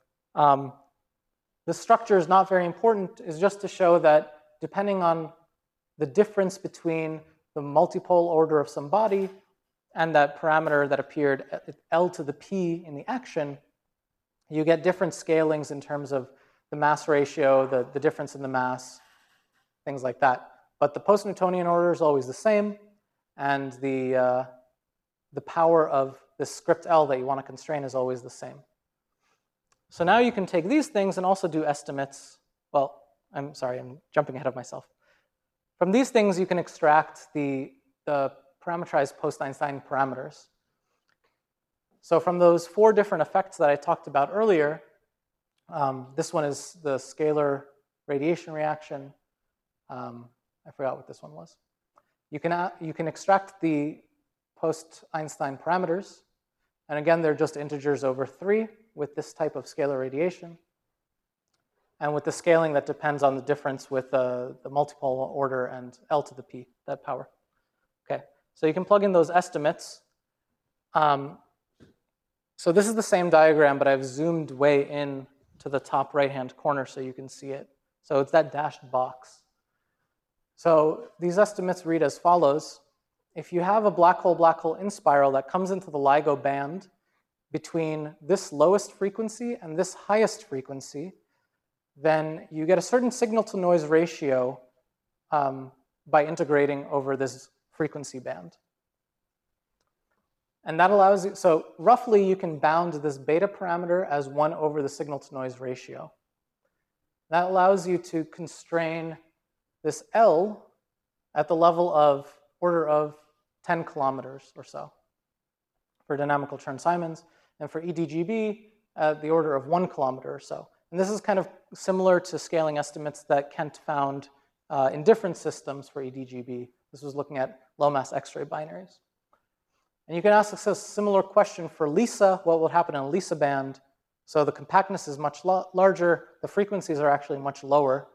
The structure is not very important, it's just to show that depending on the difference between the multipole order of some body and that parameter that appeared at L to the P in the action, you get different scalings in terms of the mass ratio, the difference in the mass, things like that. But the post-Newtonian order is always the same, and the power of the script L that you want to constrain is always the same. So now you can take these things and also do estimates. Well, I'm sorry, I'm jumping ahead of myself. From these things, you can extract the parameterized post-Einstein parameters. So from those 4 different effects that I talked about earlier, this one is the scalar radiation reaction. I forgot what this one was. You can extract the post-Einstein parameters. And again, they're just integers over 3 with this type of scalar radiation. And with the scaling that depends on the difference with the multipole order and L to the P, that power. Okay, so you can plug in those estimates. So this is the same diagram, but I've zoomed way in to the top right-hand corner so you can see it. So it's that dashed box. So these estimates read as follows. If you have a black hole in spiral that comes into the LIGO band between this lowest frequency and this highest frequency, then you get a certain signal-to-noise ratio by integrating over this frequency band. And that allows you, so roughly you can bound this beta parameter as 1 over the signal to noise ratio. That allows you to constrain this L at the level of order of 10 kilometers or so for dynamical Chern-Simons, and for EDGB at the order of 1 kilometer or so. And this is kind of similar to scaling estimates that Kent found in different systems for EDGB. This was looking at low mass X-ray binaries. And you can ask a similar question for LISA, what would happen in a LISA band? So the compactness is much larger, the frequencies are actually much lower.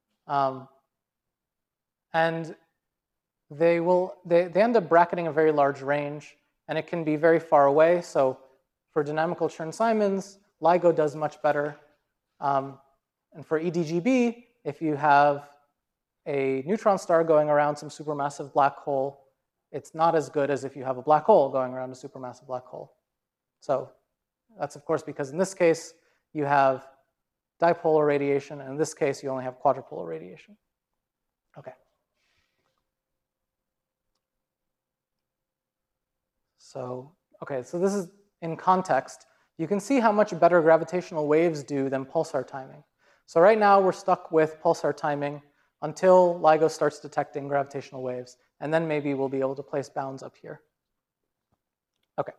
And they end up bracketing a very large range, and it can be very far away. So for dynamical Chern-Simons, LIGO does much better. And for EDGB, if you have a neutron star going around some supermassive black hole, it's not as good as if you have a black hole going around a supermassive black hole. So that's, of course, because in this case, you have dipolar radiation, and in this case, you only have quadrupolar radiation. Okay. So this is in context. You can see how much better gravitational waves do than pulsar timing. So right now, we're stuck with pulsar timing until LIGO starts detecting gravitational waves, and then maybe we'll be able to place bounds up here. Okay.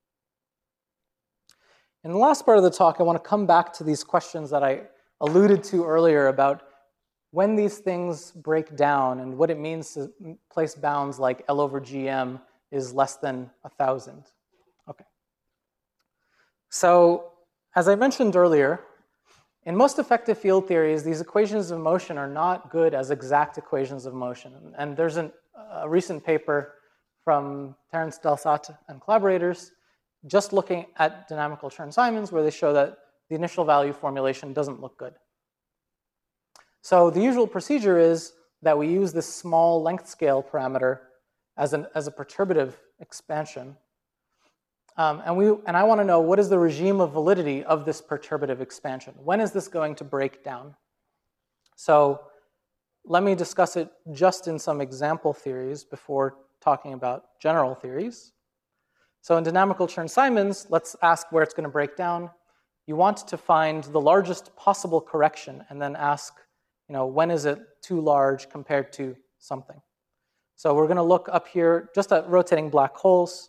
In the last part of the talk, I want to come back to these questions that I alluded to earlier about when these things break down and what it means to place bounds like L over GM is less than 1,000. Okay. So as I mentioned earlier, in most effective field theories, these equations of motion are not good as exact equations of motion. And there's a recent paper from Terence Delsat and collaborators just looking at dynamical Chern-Simons where they show that the initial value formulation doesn't look good. So the usual procedure is that we use this small length scale parameter as a perturbative expansion. And I want to know, what is the regime of validity of this perturbative expansion? When is this going to break down? So let me discuss it just in some example theories before talking about general theories. So in dynamical Chern-Simons, let's ask where it's going to break down. You want to find the largest possible correction and then ask, when is it too large compared to something? So we're going to look up here just at rotating black holes.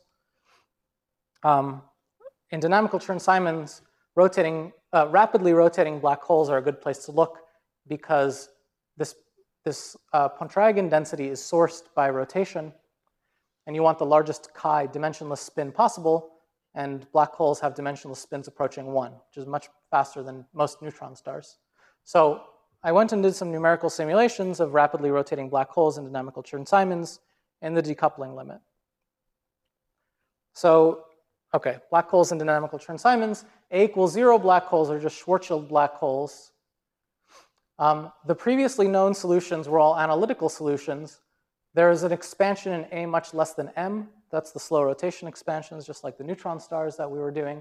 In dynamical Chern-Simons, rapidly rotating black holes are a good place to look because this Pontryagin density is sourced by rotation, and you want the largest chi dimensionless spin possible, and black holes have dimensionless spins approaching 1, which is much faster than most neutron stars. So I went and did some numerical simulations of rapidly rotating black holes in dynamical Chern-Simons in the decoupling limit. So okay, black holes in dynamical Chern-Simons, A equals 0 black holes are just Schwarzschild black holes. The previously known solutions were all analytical solutions. There is an expansion in A much less than M. That's the slow rotation expansions, just like the neutron stars that we were doing.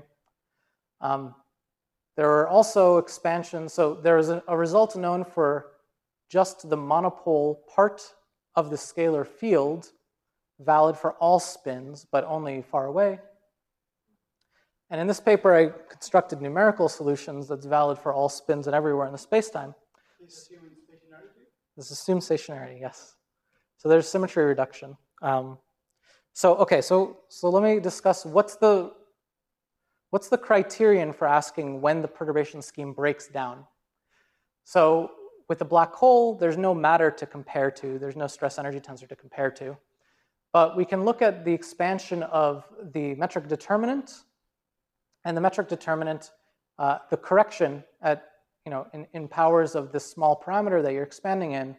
There are also expansions. So there is a result known for just the monopole part of the scalar field, valid for all spins, but only far away. And in this paper, I constructed numerical solutions that's valid for all spins and everywhere in the spacetime. This assuming stationarity? This assumes stationarity, yes. So there's symmetry reduction. So let me discuss what's the criterion for asking when the perturbation scheme breaks down. So with the black hole, there's no matter to compare to. There's no stress energy tensor to compare to. But we can look at the expansion of the metric determinant. And the metric determinant, the correction at, in powers of this small parameter that you're expanding in,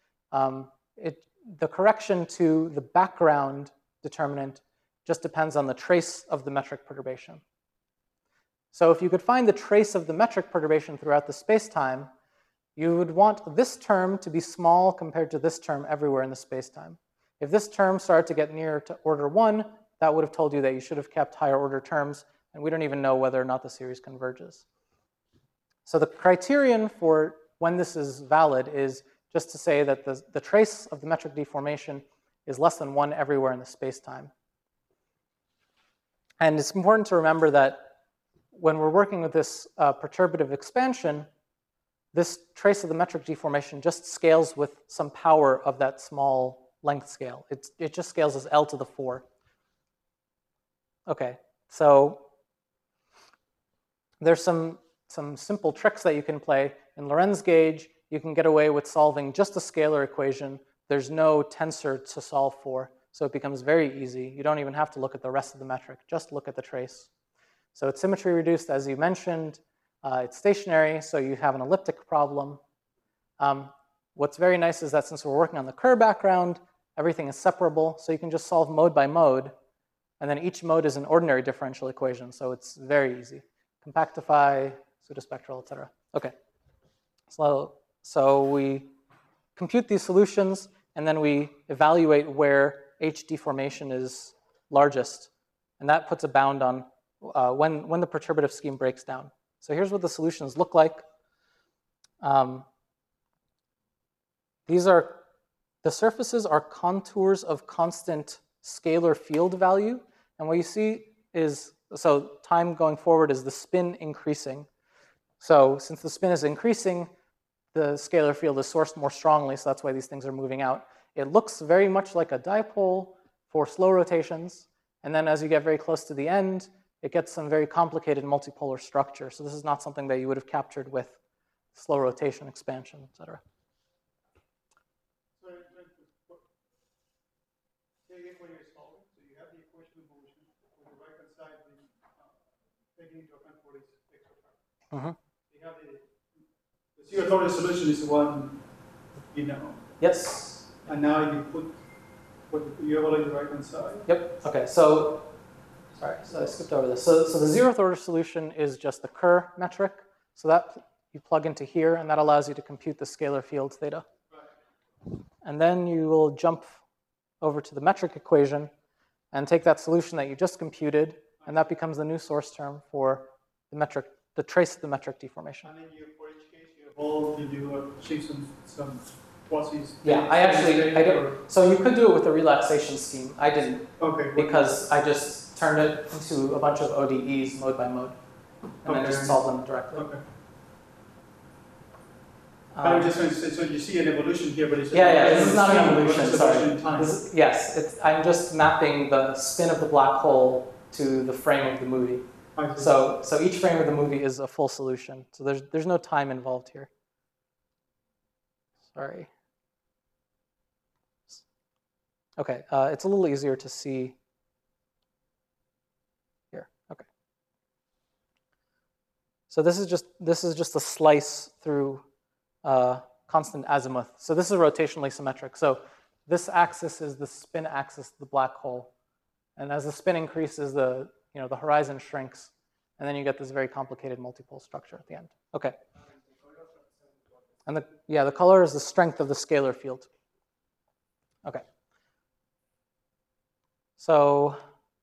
the correction to the background determinant just depends on the trace of the metric perturbation. So if you could find the trace of the metric perturbation throughout the spacetime, you would want this term to be small compared to this term everywhere in the spacetime. If this term started to get near to order 1, that would have told you that you should have kept higher order terms, and we don't even know whether or not the series converges. So the criterion for when this is valid is just to say that the trace of the metric deformation is less than 1 everywhere in the spacetime. And it's important to remember that when we're working with this perturbative expansion, this trace of the metric deformation just scales with some power of that small length scale. It just scales as L to the 4. Okay, so there's some simple tricks that you can play. In Lorentz gauge, you can get away with solving just a scalar equation. There's no tensor to solve for, so it becomes very easy. You don't even have to look at the rest of the metric, just look at the trace. So it's symmetry reduced, as you mentioned. It's stationary, so you have an elliptic problem. What's very nice is that since we're working on the Kerr background, everything is separable, so you can just solve mode by mode, and then each mode is an ordinary differential equation, so it's very easy. Compactify, pseudospectral, etc. Okay, so we compute these solutions, and then we evaluate where H deformation is largest, and that puts a bound on when the perturbative scheme breaks down. So here's what the solutions look like. The surfaces are contours of constant scalar field value. And what you see is, so time going forward is the spin increasing. So since the spin is increasing, the scalar field is sourced more strongly, so that's why these things are moving out. It looks very much like a dipole for slow rotations. And then as you get very close to the end, it gets some very complicated multipolar structure. So this is not something that you would have captured with slow rotation expansion, et cetera. So say again what you're solving. So you have the equation of motion. On the right-hand side, taking into account what is extra. You have the zero-order solution is the one you know. Yes. And now you put what you have on the right-hand side. Yep. Okay. So I skipped over this. So the zeroth order solution is just the Kerr metric. So that you plug into here, and that allows you to compute the scalar field theta. Right. And then you will jump over to the metric equation and take that solution that you just computed, and that becomes the new source term for the trace of the metric deformation. And then for each case, you do achieve some quasis. Yeah, I don't. So you could do it with a relaxation scheme. I didn't. Okay. Because I just turned it into a bunch of ODEs mode by mode, and then just solve them directly. Okay. I was just going to say, so you see an evolution here, but it's this is not an evolution. Sorry. In time. I'm just mapping the spin of the black hole to the frame of the movie. So each frame of the movie is a full solution. So there's no time involved here. Sorry. Okay, it's a little easier to see here. Okay. So this is just a slice through constant azimuth. So this is rotationally symmetric. So this axis is the spin axis of the black hole, and as the spin increases, the horizon shrinks, and then you get this very complicated multipole structure at the end. Okay. And the color is the strength of the scalar field. Okay. So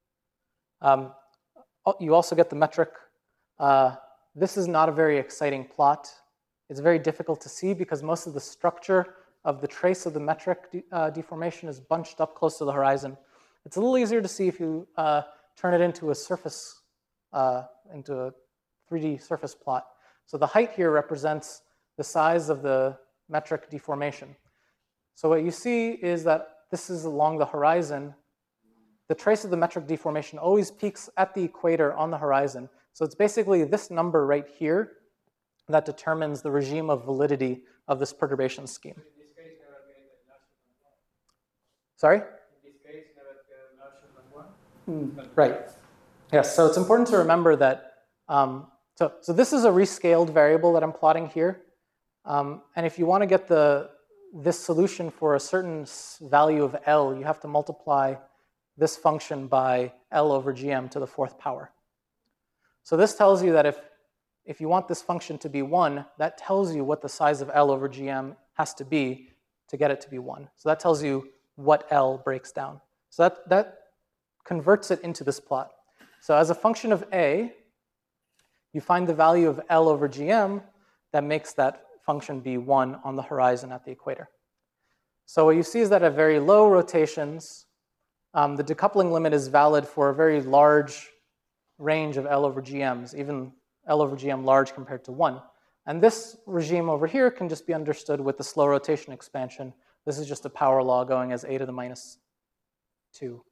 you also get the metric. This is not a very exciting plot. It's very difficult to see because most of the structure of the trace of the metric deformation is bunched up close to the horizon. It's a little easier to see if you turn it into a surface, into a 3D surface plot. So the height here represents the size of the metric deformation. So what you see is that this is along the horizon. The trace of the metric deformation always peaks at the equator on the horizon. So it's basically this number right here that determines the regime of validity of this perturbation scheme. In this case, never get larger than 1. Sorry? In this case, never get larger than 1. Right. Yes, so it's important to remember that, so this is a rescaled variable that I'm plotting here. And if you want to get this solution for a certain value of L, you have to multiply this function by L over GM to the 4th power. So this tells you that if you want this function to be 1, that tells you what the size of L over GM has to be to get it to be 1. So that tells you what L breaks down. So that converts it into this plot. So as a function of A, you find the value of L over GM that makes that function be 1 on the horizon at the equator. So what you see is that at very low rotations, the decoupling limit is valid for a very large range of L over GMs, even L over GM large compared to 1. And this regime over here can just be understood with the slow rotation expansion. This is just a power law going as a to the minus 2.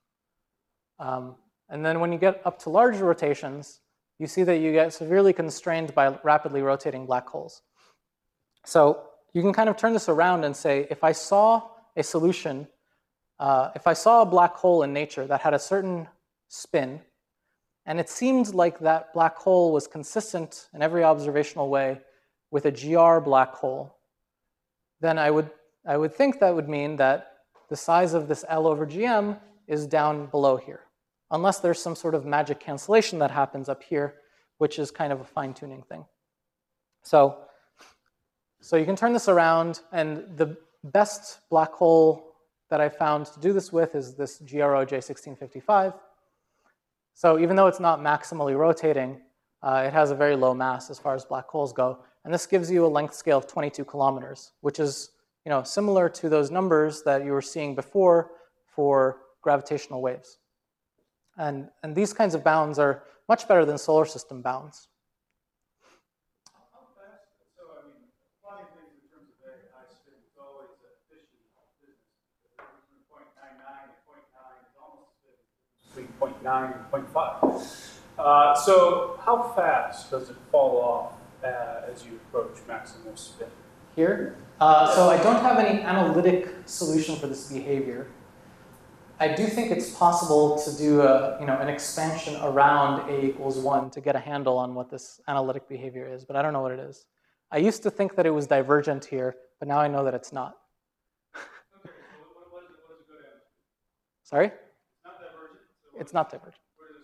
And then when you get up to larger rotations, you see that you get severely constrained by rapidly rotating black holes. So you can kind of turn this around and say, if I saw a solution, if I saw a black hole in nature that had a certain spin, and it seemed like that black hole was consistent in every observational way with a GR black hole, then I would think that would mean that the size of this L over GM is down below here, unless there's some sort of magic cancellation that happens up here, which is kind of a fine-tuning thing. So you can turn this around, and the best black hole that I found to do this with is this GRO J1655. So even though it's not maximally rotating, it has a very low mass as far as black holes go. And this gives you a length scale of 22 kilometers, which is similar to those numbers that you were seeing before for gravitational waves. And these kinds of bounds are much better than solar system bounds. How fast? So, I mean, plotting things in terms of very high spin is always a fishy business. Between 0.99 and 0.9 is almost between 0.9 and 0.5. So, how fast does it fall off as you approach maximal spin? Here? So I don't have any analytic solution for this behavior. I do think it's possible to do an expansion around a equals 1 to get a handle on what this analytic behavior is, but I don't know what it is. I used to think that it was divergent here, but now I know that it's not. Okay, so what is a good answer? Sorry? It's not divergent? So It's not divergent. where does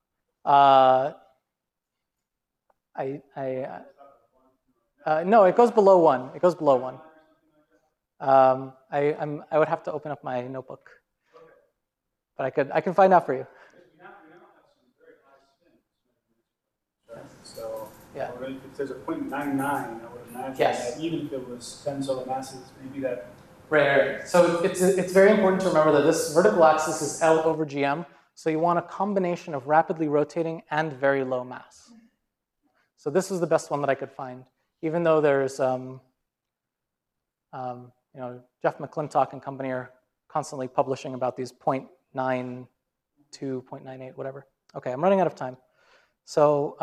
it stop? No, it goes below 1. It goes below 1. I would have to open up my notebook. But I can find out for you. We now have some very high spins. So Yeah. if there's a 0.99, I would imagine Yes. that even if it was 10 solar masses, maybe that. Right. So it's very important to remember that this vertical axis is L over GM. So you want a combination of rapidly rotating and very low mass. So this is the best one that I could find, even though there's Jeff McClintock and company are constantly publishing about these 0.92, 0.98, whatever. Okay, I'm running out of time. So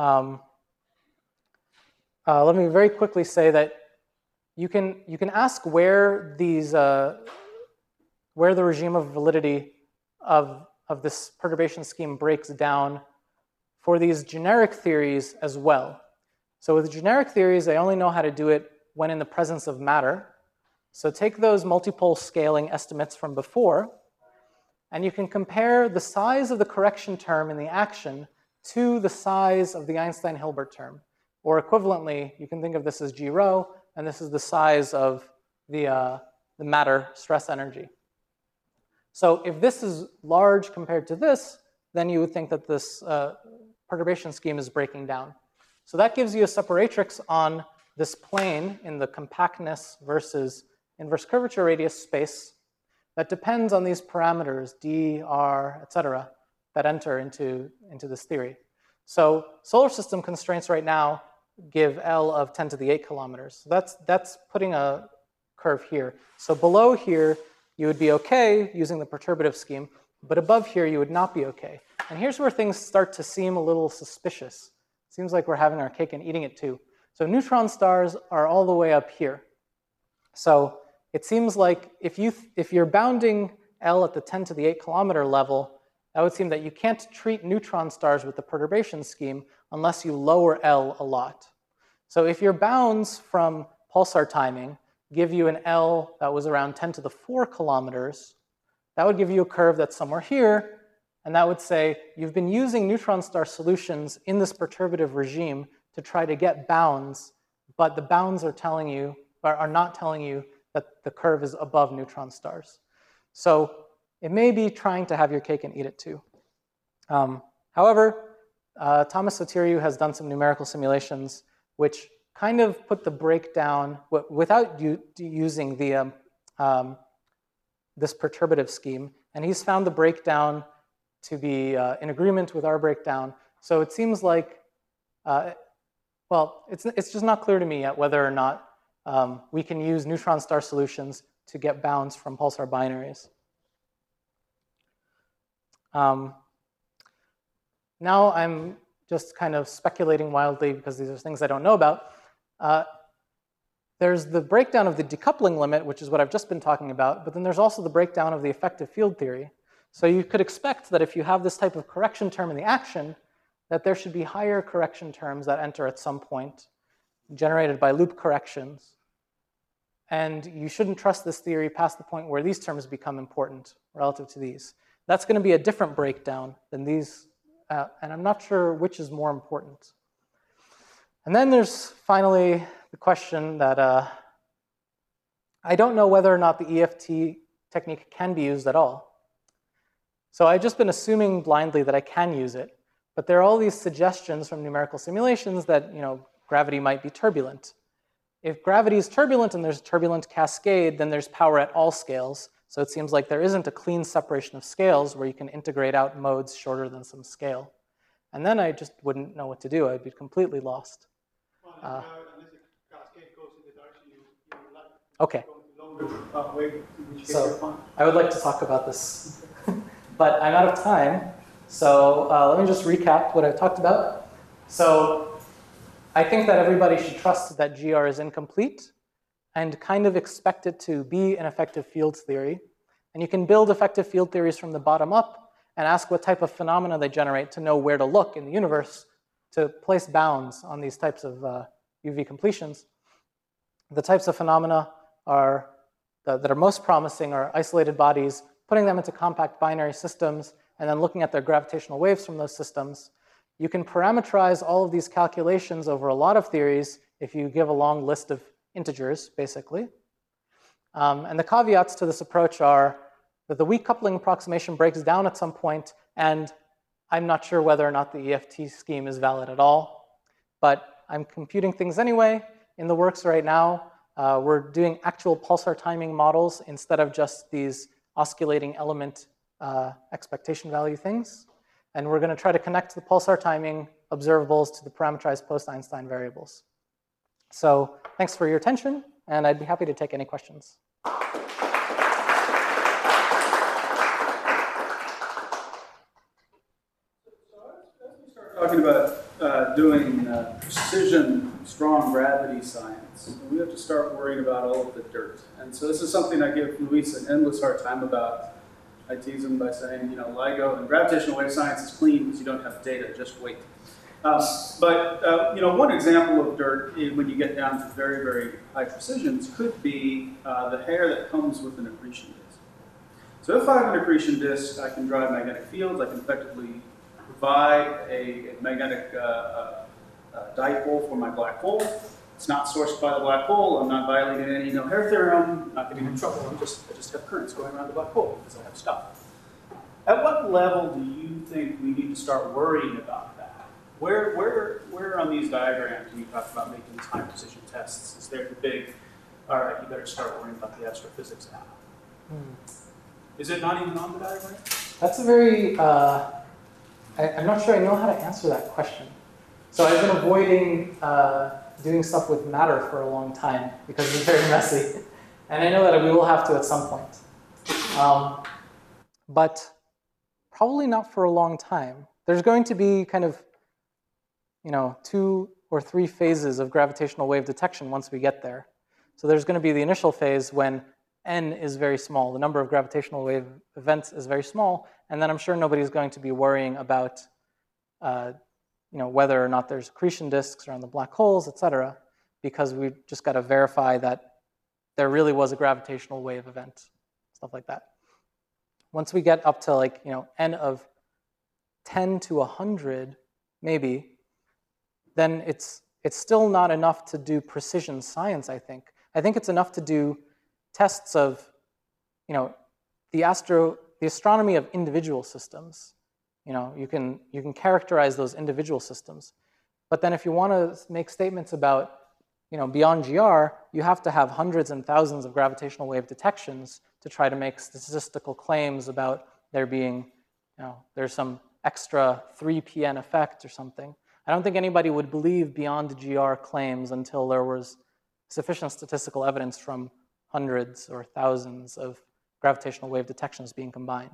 let me very quickly say that you can ask where these where the regime of validity of this perturbation scheme breaks down for these generic theories as well. So with generic theories, I only know how to do it when in the presence of matter. So take those multipole scaling estimates from before, and you can compare the size of the correction term in the action to the size of the Einstein-Hilbert term. Or equivalently, you can think of this as G rho, and this is the size of the matter stress energy. So if this is large compared to this, then you would think that this perturbation scheme is breaking down. So that gives you a separatrix on this plane in the compactness versus inverse curvature radius space that depends on these parameters, D, R, etc., that enter into this theory. So solar system constraints right now give L of 10 to the 8 kilometers. So that's putting a curve here. So below here, you would be okay using the perturbative scheme, but above here, you would not be okay. And here's where things start to seem a little suspicious. Seems like we're having our cake and eating it too. So neutron stars are all the way up here. So it seems like if you're bounding L at the 10 to the 8 kilometer level, that would seem that you can't treat neutron stars with the perturbation scheme unless you lower L a lot. So if your bounds from pulsar timing give you an L that was around 10 to the 4 kilometers, that would give you a curve that's somewhere here, and that would say you've been using neutron star solutions in this perturbative regime to try to get bounds, but the bounds are not telling you that the curve is above neutron stars. So it may be trying to have your cake and eat it too. However, Thomas Sotiriou has done some numerical simulations which kind of put the breakdown without using the this perturbative scheme, and he's found the breakdown to be in agreement with our breakdown So it seems like, well, it's just not clear to me yet whether or not we can use neutron star solutions to get bounds from pulsar binaries. Now I'm just kind of speculating wildly because these are things I don't know about. There's the breakdown of the decoupling limit, which is what I've just been talking about, but then there's also the breakdown of the effective field theory. So you could expect that if you have this type of correction term in the action, that there should be higher correction terms that enter at some point, generated by loop corrections. And you shouldn't trust this theory past the point where these terms become important relative to these. That's going to be a different breakdown than these, and I'm not sure which is more important. And then there's finally the question that I don't know whether or not the EFT technique can be used at all. So I've just been assuming blindly that I can use it, but there are all these suggestions from numerical simulations that gravity might be turbulent. If gravity is turbulent and there's a turbulent cascade, then there's power at all scales. So it seems like there isn't a clean separation of scales where you can integrate out modes shorter than some scale. And then I just wouldn't know what to do. I'd be completely lost. Unless the cascade goes in the direction you like. Okay. Longer way, in which case So you're fine. I would like to talk about this, but I'm out of time. So let me just recap what I've talked about. So I think that everybody should trust that GR is incomplete and kind of expect it to be an effective field theory. And you can build effective field theories from the bottom up and ask what type of phenomena they generate to know where to look in the universe to place bounds on these types of UV completions. The types of phenomena that are most promising are isolated bodies, putting them into compact binary systems, and then looking at their gravitational waves from those systems. You can parameterize all of these calculations over a lot of theories if you give a long list of integers, basically. And the caveats to this approach are that the weak coupling approximation breaks down at some point, and I'm not sure whether or not the EFT scheme is valid at all. But I'm computing things anyway. In the works right now, we're doing actual pulsar timing models instead of just these oscillating element expectation value things. And we're going to try to connect the pulsar timing observables to the parameterized post-Einstein variables. So thanks for your attention, and I'd be happy to take any questions. Talking about doing precision, strong gravity science, we have to start worrying about all of the dirt. And so this is something I give Luis an endless hard time about. I tease him by saying, LIGO and gravitational wave science is clean because you don't have data, just wait. One example of dirt when you get down to very, very high precisions could be the hair that comes with an accretion disk. So if I have an accretion disk, I can drive magnetic fields, I can effectively provide a magnetic dipole for my black hole. It's not sourced by the black hole. I'm not violating any no-hair theorem. I'm not getting in trouble. I just have currents going around the black hole because I have stuff. At what level do you think we need to start worrying about that? Where on these diagrams when you talk about making these high precision tests is there the big, all right, you better start worrying about the astrophysics now? Is it not even on the diagram? That's a very, I'm not sure I know how to answer that question. So I've been avoiding doing stuff with matter for a long time because it's very messy. And I know that we will have to at some point. But probably not for a long time. There's going to be kind of, 2 or 3 phases of gravitational wave detection once we get there. So there's going to be the initial phase when n is very small. The number of gravitational wave events is very small. And then I'm sure nobody's going to be worrying about whether or not there's accretion disks around the black holes, et cetera, because we just got to verify that there really was a gravitational wave event, stuff like that. Once we get up to n of 10 to 100, maybe, then it's still not enough to do precision science, I think. I think it's enough to do tests of, the astronomy of individual systems. You can characterize those individual systems. But then if you want to make statements about, beyond GR, you have to have hundreds and thousands of gravitational wave detections to try to make statistical claims about there being, there's some extra 3pn effect or something. I don't think anybody would believe beyond GR claims until there was sufficient statistical evidence from hundreds or thousands of gravitational wave detections being combined.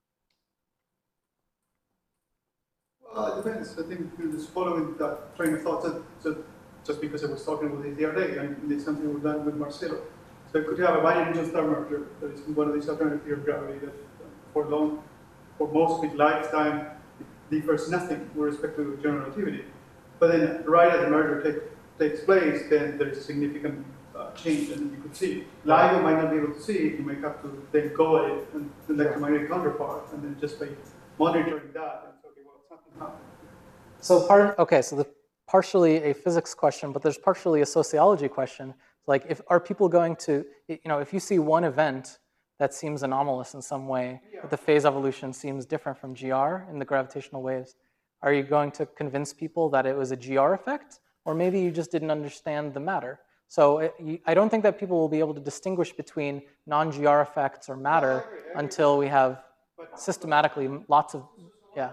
Well, it depends. I think just following that train of thought, so just because I was talking about this the other day, and it's something we've done with Marcelo. So you could have a binary star merger that is one of these alternative theory of gravity that for most of its lifetime, it differs nothing with respect to general relativity. But then right as the merger takes place, then there is a significant change, and you could see. LIGO might not be able to see it. You might have to then go at it and the electromagnetic counterpart, and then just by monitoring that, and okay, well, something happened. So so partially a physics question, but there's partially a sociology question. Like, are people going to, if you see one event that seems anomalous in some way, but the phase evolution seems different from GR in the gravitational waves, are you going to convince people that it was a GR effect? Or maybe you just didn't understand the matter. So I don't think that people will be able to distinguish between non-GR effects or matter until we have systematically lots of, yeah.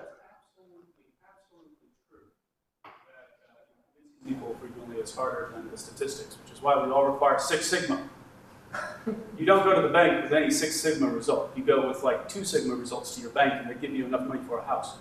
People frequently is harder than the statistics, which is why we all require 6 sigma. You don't go to the bank with any 6 sigma result. You go with like 2 sigma results to your bank, and they give you enough money for a house.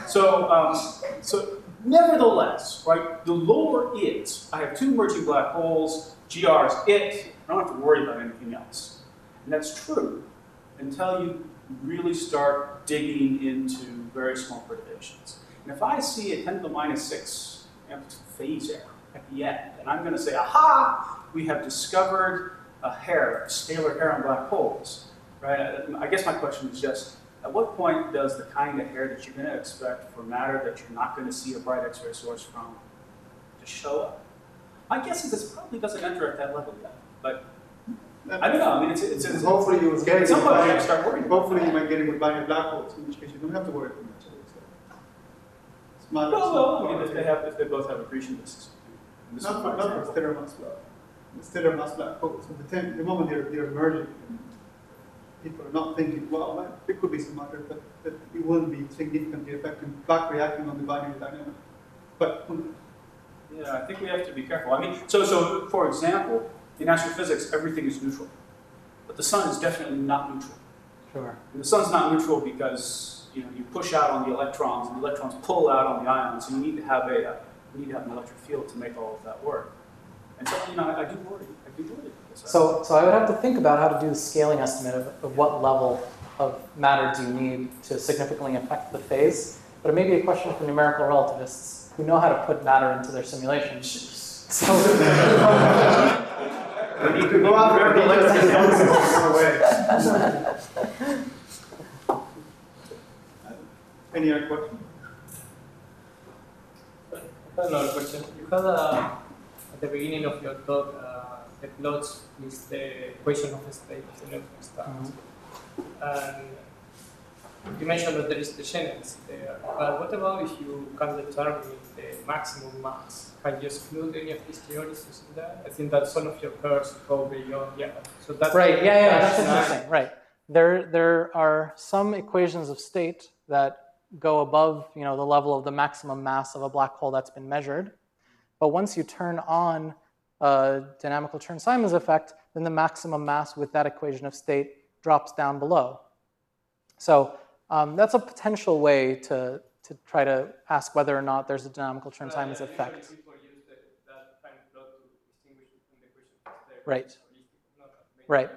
So nevertheless, right, the lower it, I have 2 merging black holes, GR is it, I don't have to worry about anything else. And that's true until you really start digging into very small perturbations. And if I see a 10 to the minus 6 phase error at the end, and I'm going to say, aha, we have discovered a hair, a scalar hair on black holes, right? I guess my question is just, at what point does the kind of hair that you're going to expect for matter that you're not going to see a bright X-ray source from to show up? My guess is this probably doesn't enter at that level yet, but I don't know. I mean, it's hopefully you will get it. Somebody might start worrying. Hopefully you might get it with binary black holes, in which case you don't have to worry too much. Well, I mean, if they both have accretion disks. Not for stellar mass black. The stellar mass black holes. At the moment they're merging, people are not thinking, well, there could be some matter, but it wouldn't be significantly affecting back reacting on the binary dynamic. But who knows? Yeah, I think we have to be careful. I mean, so for example, in astrophysics, everything is neutral, but the sun is definitely not neutral. Sure. And the sun's not neutral because you push out on the electrons, and the electrons pull out on the ions, and you need to have an electric field to make all of that work. And so, I do worry. So I would have to think about how to do the scaling estimate of what level of matter do you need to significantly affect the phase. But it may be a question for numerical relativists who know how to put matter into their simulations. So you could go out there and any other question? Another question. You had at the beginning of your talk the plots with the equation of the state of the neutron stars. And you mentioned that there is the Shannon there. But what about if you can determine the maximum mass? Can you exclude any of these theories using that? I think that some of your curves go beyond, So that's right, that's interesting, right. There are some equations of state that go above, the level of the maximum mass of a black hole that's been measured. But once you turn on a dynamical Chern-Simons effect, then the maximum mass with that equation of state drops down below. So that's a potential way to try to ask whether or not there's a dynamical Chern-Simons effect. Right. Right.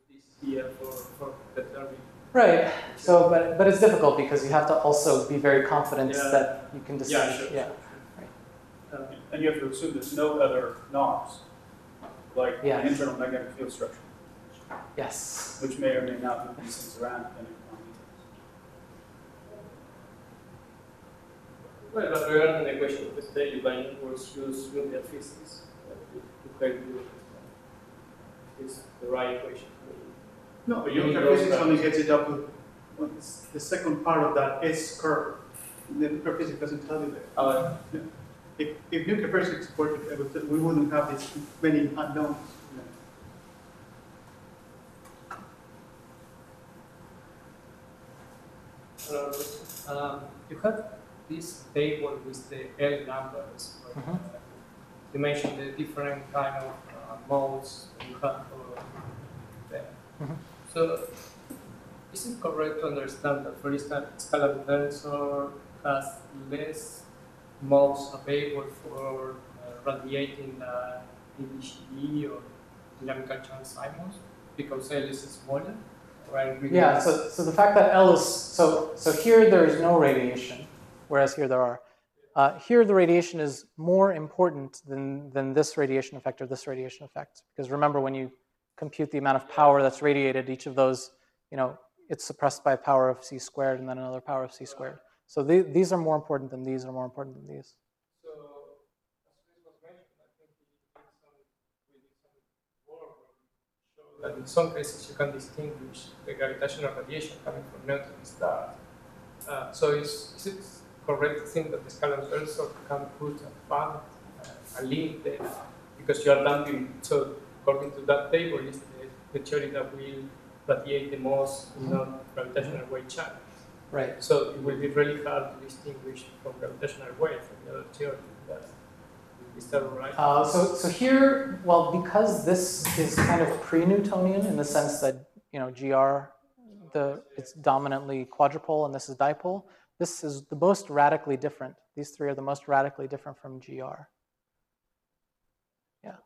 Right. So, but it's difficult because you have to also be very confident that you can distinguish. Sure. Right. And you have to assume there's no other knobs, like the internal magnetic field structure. Yes. Which may or may not move these things around depending on details. Well, but regarding the question of the state, you can use nuclear physics to help you. It's the right equation. No, but nuclear physics only gets it up to the second part of that S curve. The nuclear physics doesn't tell you that. If nuclear physics worked, we wouldn't have these many unknowns. You have this table with the L numbers. Where, you mentioned the different kind of modes you have there. So, is it correct to understand that, for instance, scalable tensor has less modes available for radiating DBGE or dynamical Chern-Simons because L is smaller? Right? Yeah, so the fact that L is, so here there is no radiation, whereas here there are. Here the radiation is more important than this radiation effect or this radiation effect. Because remember, when you compute the amount of power that's radiated, each of those, it's suppressed by a power of c squared and then another power of c squared. So these are more important than these are more important than these. So, as Chris was mentioned, I think we did some work where we showed that in some cases you can distinguish the gravitational radiation coming from neutron stars. So is it correct to think that the scalar tensor can put a link there because you are damping? So according to that table, is the theory that will radiate the most gravitational wave channels. Right. So it will be really hard to distinguish from gravitational wave from the other theory. Is that right? So here, well, because this is kind of pre-Newtonian in the sense that GR, it's dominantly quadrupole and this is dipole. This is the most radically different. These three are the most radically different from GR. Yeah.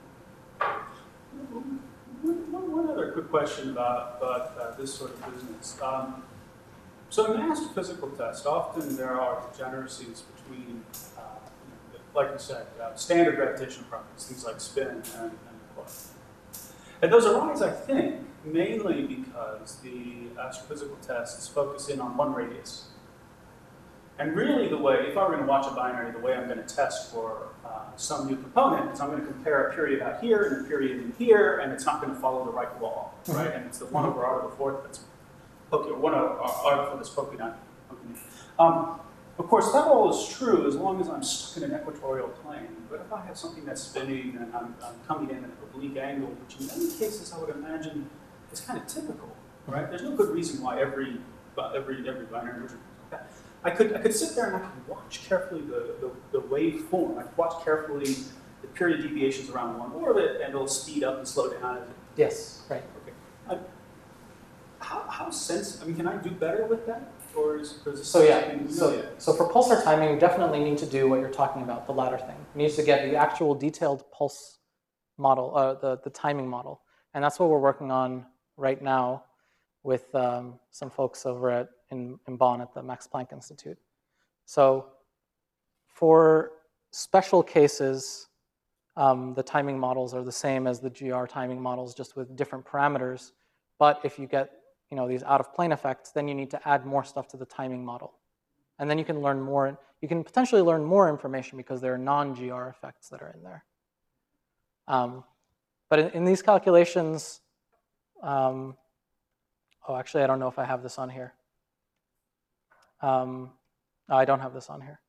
One other quick question about this sort of business. So in an astrophysical test, often there are degeneracies between, like you said, standard gravitational properties, things like spin and plug. And those arise, I think, mainly because the astrophysical tests focus in on one radius. And really the way, if I were going to watch a binary, the way I'm going to test for some new component is I'm going to compare a period out here and a period in here, and it's not going to follow the right wall, right? And it's the 1 over r to the 4th that's poking, or 1 over r to the 4th that's poking out. Of course, that all is true as long as I'm stuck in an equatorial plane. But if I have something that's spinning and I'm coming in at an oblique angle, which in many cases I would imagine is kind of typical, right? There's no good reason why every binary version is like that. I could sit there and I could watch carefully the waveform. I could watch carefully the period deviations around one orbit, and it'll speed up and slow down. Yes, right. Okay. How sensitive? I mean, can I do better with that? Or is so yeah, so for pulsar timing, you definitely need to do what you're talking about, the latter thing. You need to get the actual detailed pulse model, the timing model. And that's what we're working on right now with some folks over in Bonn at the Max Planck Institute. So for special cases, the timing models are the same as the GR timing models, just with different parameters. But if you get these out-of-plane effects, then you need to add more stuff to the timing model. And then you can learn more, you can potentially learn more information because there are non-GR effects that are in there. But in these calculations, oh, actually, I don't know if I have this on here. No, I don't have this on here.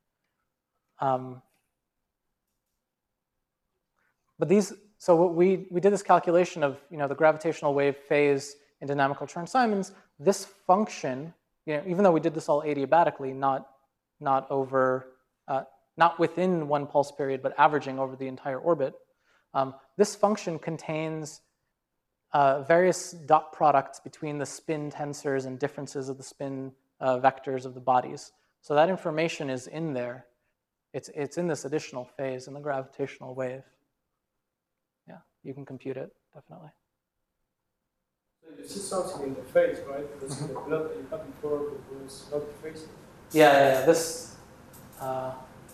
But these, so we did this calculation of the gravitational wave phase in dynamical Chern-Simons. This function, even though we did this all adiabatically, not within one pulse period, but averaging over the entire orbit, this function contains various dot products between the spin tensors and differences of the spin vectors of the bodies. So that information is in there. It's in this additional phase in the gravitational wave. Yeah, you can compute it, definitely. So you see something in the phase, right? Because the plot that you had before was not the phase. Yeah, this, I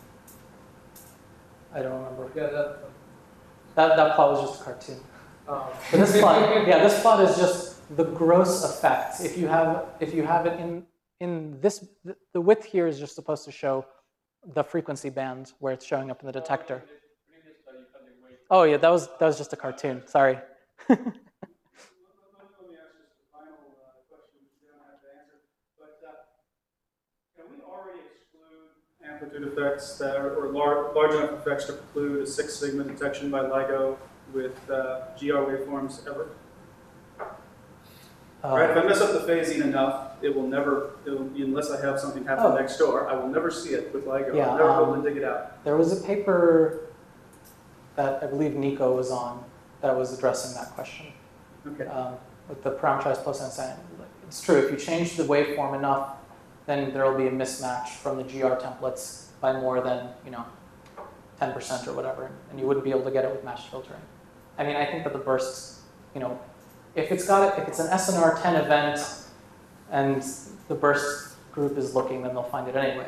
don't remember. Yeah, That plot was just a cartoon. But this plot, this plot is just the gross effect. If you have it in this, the width here is just supposed to show the frequency band where it's showing up in the detector. Oh yeah, that was just a cartoon. Sorry. Let me ask just the final question you don't have to answer. But can we already exclude amplitude effects or large enough effects to preclude a 6 sigma detection by LIGO with GR waveforms ever? Right? If I mess up the phasing enough, it will never, unless I have something happen Oh. next door, I will never see it with LIGO. Yeah, I'll never be able to dig it out. There was a paper that I believe Nico was on that was addressing that question. Okay. With the parameterized plus and it's true, if you change the waveform enough, then there will be a mismatch from the GR templates by more than, 10% or whatever, and you wouldn't be able to get it with matched filtering. I mean, I think that the bursts, if it's an SNR 10 event and the burst group is looking, then they'll find it anyway.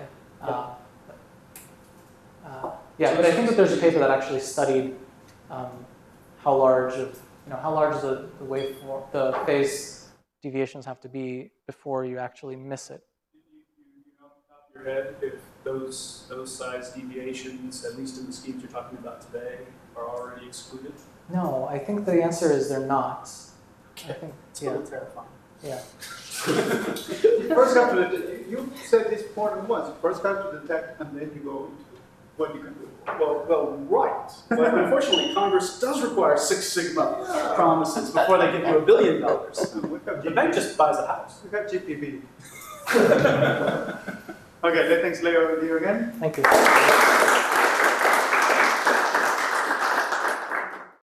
Yeah, but I think that there's a paper that actually studied how large the waveform, the phase deviations have to be before you actually miss it. You know off your head if those size deviations, at least in the schemes you're talking about today, are already excluded? No, I think the answer is they're not. I think, It's a little terrifying. yeah. First have to, you said this more than once, first have to detect and then you go into what you can do. Well, right. But unfortunately, Congress does require Six Sigma promises before they give you $1 billion. The bank just buys a house. We have GPV. Okay, thanks, Leo, with you again. Thank you.